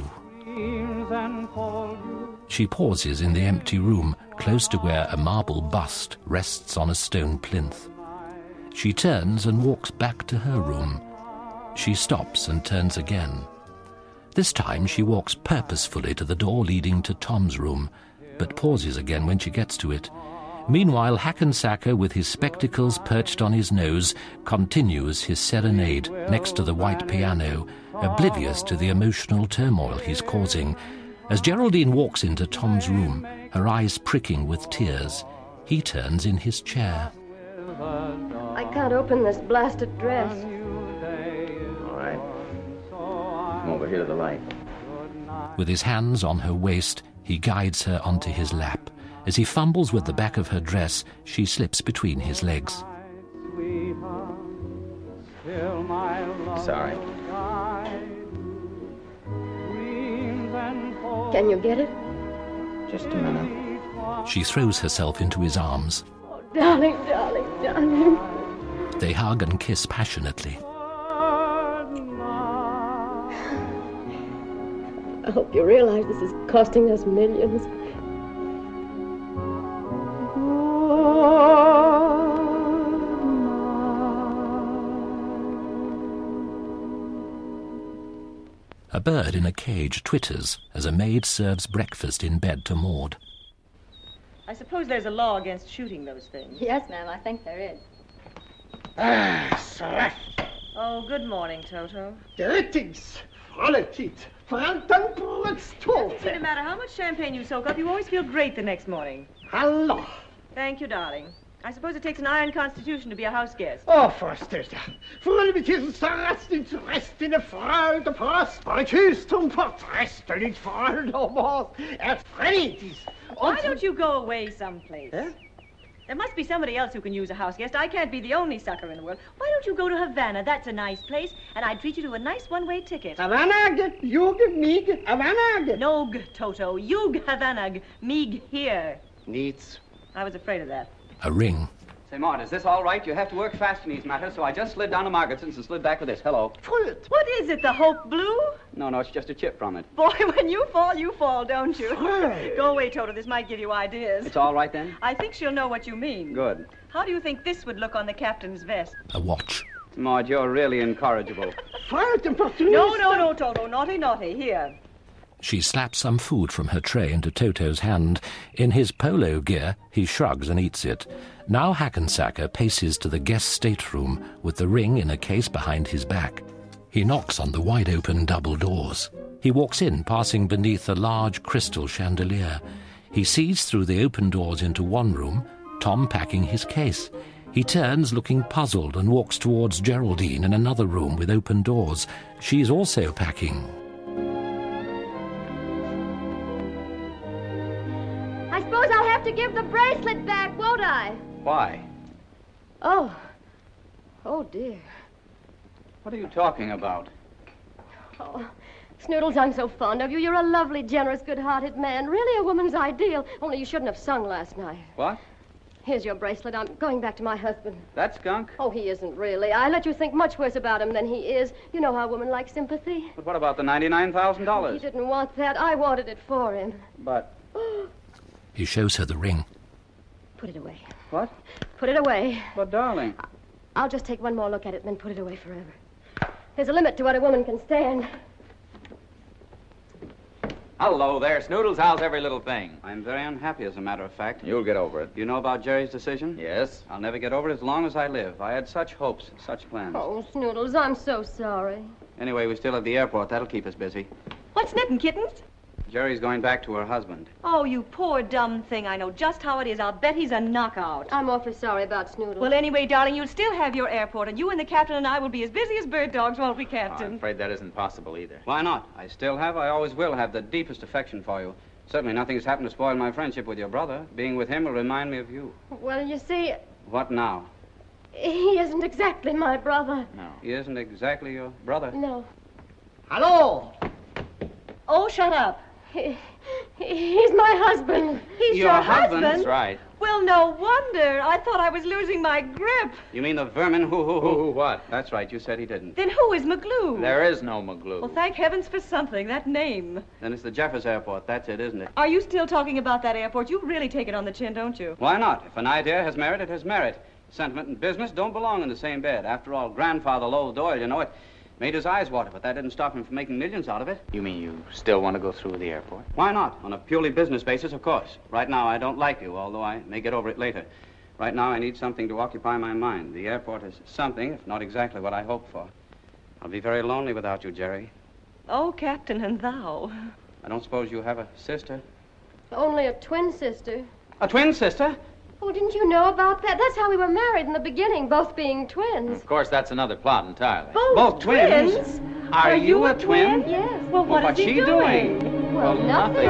She pauses in the empty room, close to where a marble bust rests on a stone plinth. She turns and walks back to her room. She stops and turns again. This time she walks purposefully to the door leading to Tom's room, but pauses again when she gets to it. Meanwhile, Hackensacker, with his spectacles perched on his nose, continues his serenade next to the white piano, oblivious to the emotional turmoil he's causing. As Geraldine walks into Tom's room, her eyes pricking with tears, he turns in his chair. I can't open this blasted dress. All right. Come over here to the light. With his hands on her waist, he guides her onto his lap. As he fumbles with the back of her dress, she slips between his legs. Sorry. Can you get it? Just a minute. She throws herself into his arms. Oh, darling, darling, darling. They hug and kiss passionately. I hope you realize this is costing us millions. A bird in a cage twitters as a maid serves breakfast in bed to Maud. I suppose there's a law against shooting those things. Yes, ma'am, I think there is. Ah, Sraff. Oh, good morning, Toto. Greetings, Fräulein. No matter how much champagne you soak up, you always feel great the next morning. Hallo. Thank you, darling. I suppose it takes an iron constitution to be a house guest. Oh, Forster. Fräulein mit diesem Sarrasten zu Rest in der Freude, Prosper, Küstung, Vertrester, nicht Freude, Mord, Erfrediges. Why don't you go away someplace? Eh? There must be somebody else who can use a house guest. I can't be the only sucker in the world. Why don't you go to Havana? That's a nice place, and I'd treat you to a nice one-way ticket. Havana, Jug, Mig, Havana. Nog, Toto. Jug, Havana, Mig, here. Needs. I was afraid of that. A ring. Say, Maud, is this all right? You have to work fast in these matters, so I just slid down to Margaret's and slid back with this. Hello. Fruit. What is it, the Hope Blue? No, no, it's just a chip from it. Boy, when you fall, you fall, don't you? Go away, Toto. This might give you ideas. It's all right, then? I think she'll know what you mean. Good. How do you think this would look on the captain's vest? A watch. Maud, you're really incorrigible. No, no, no, Toto. Naughty, naughty. Here. She slaps some food from her tray into Toto's hand. In his polo gear, he shrugs and eats it. Now Hackensacker paces to the guest stateroom with the ring in a case behind his back. He knocks on the wide-open double doors. He walks in, passing beneath a large crystal chandelier. He sees through the open doors into one room, Tom packing his case. He turns, looking puzzled, and walks towards Geraldine in another room with open doors. She's also packing. I suppose I'll have to give the bracelet back, won't I? Why? Oh. Oh, dear. What are you talking about? Oh, Snoodles, I'm so fond of you. You're a lovely, generous, good-hearted man. Really a woman's ideal. Only you shouldn't have sung last night. What? Here's your bracelet. I'm going back to my husband. That's gunk. Oh, he isn't really. I let you think much worse about him than he is. You know how women like sympathy. But what about the ninety-nine thousand dollars? He didn't want that. I wanted it for him. But... He shows her the ring. Put it away. What? Put it away. But, darling... I'll just take one more look at it and then put it away forever. There's a limit to what a woman can stand. Hello there, Snoodles. How's every little thing? I'm very unhappy, as a matter of fact. You'll get over it. You know about Jerry's decision? Yes. I'll never get over it as long as I live. I had such hopes, such plans. Oh, Snoodles, I'm so sorry. Anyway, we still have the airport. That'll keep us busy. What's knitting, kittens? Jerry's going back to her husband. Oh, you poor dumb thing. I know just how it is. I'll bet he's a knockout. I'm awfully sorry about Snoodles. Well, anyway, darling, you'll still have your airport, and you and the captain and I will be as busy as bird dogs, won't we, Oh, Captain? I'm afraid that isn't possible either. Why not? I still have, I always will have the deepest affection for you. Certainly nothing has happened to spoil my friendship with your brother. Being with him will remind me of you. Well, you see, What now? he isn't exactly my brother. No. He isn't exactly your brother. No. Hello! Oh, shut up. He, he's my husband. He's Your your, husband? That's right. Well, no wonder. I thought I was losing my grip. You mean the vermin who, who, who? Who, who, what? That's right, you said he didn't. Then who is McGlue? There is no McGlue. Well, thank heavens for something, that name. Then it's the Jeffers Airport. That's it, isn't it? Are you still talking about that airport? You really take it on the chin, don't you? Why not? If an idea has merit, it has merit. Sentiment and business don't belong in the same bed. After all, Grandfather Lowell Doyle, you know it, made his eyes water, but that didn't stop him from making millions out of it. You mean you still want to go through the airport? Why not? On a purely business basis, of course. Right now, I don't like you, although I may get over it later. Right now, I need something to occupy my mind. The airport is something, if not exactly what I hoped for. I'll be very lonely without you, Jerry. Oh, Captain, and thou. I don't suppose you have a sister? Only a twin sister. A twin sister? Oh, didn't you know about that? That's how we were married in the beginning, both being twins. Of course, that's another plot entirely. Both, Both twins? twins? Are, Are you, you a a twin? twin? Yes. Well, what Well, is what's he she doing? doing? Well, nothing.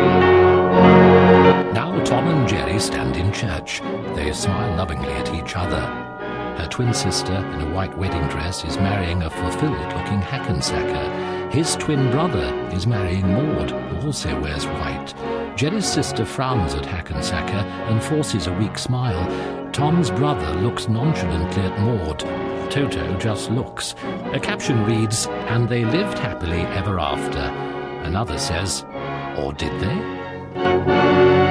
Now Tom and Jerry stand in church. They smile lovingly at each other. Her twin sister, in a white wedding dress, is marrying a fulfilled-looking Hackensacker. His twin brother is marrying Maud, who also wears white. Jerry's sister frowns at Hackensacker and forces a weak smile. Tom's brother looks nonchalantly at Maud. Toto just looks. A caption reads, "And they lived happily ever after." Another says, "Or did they?"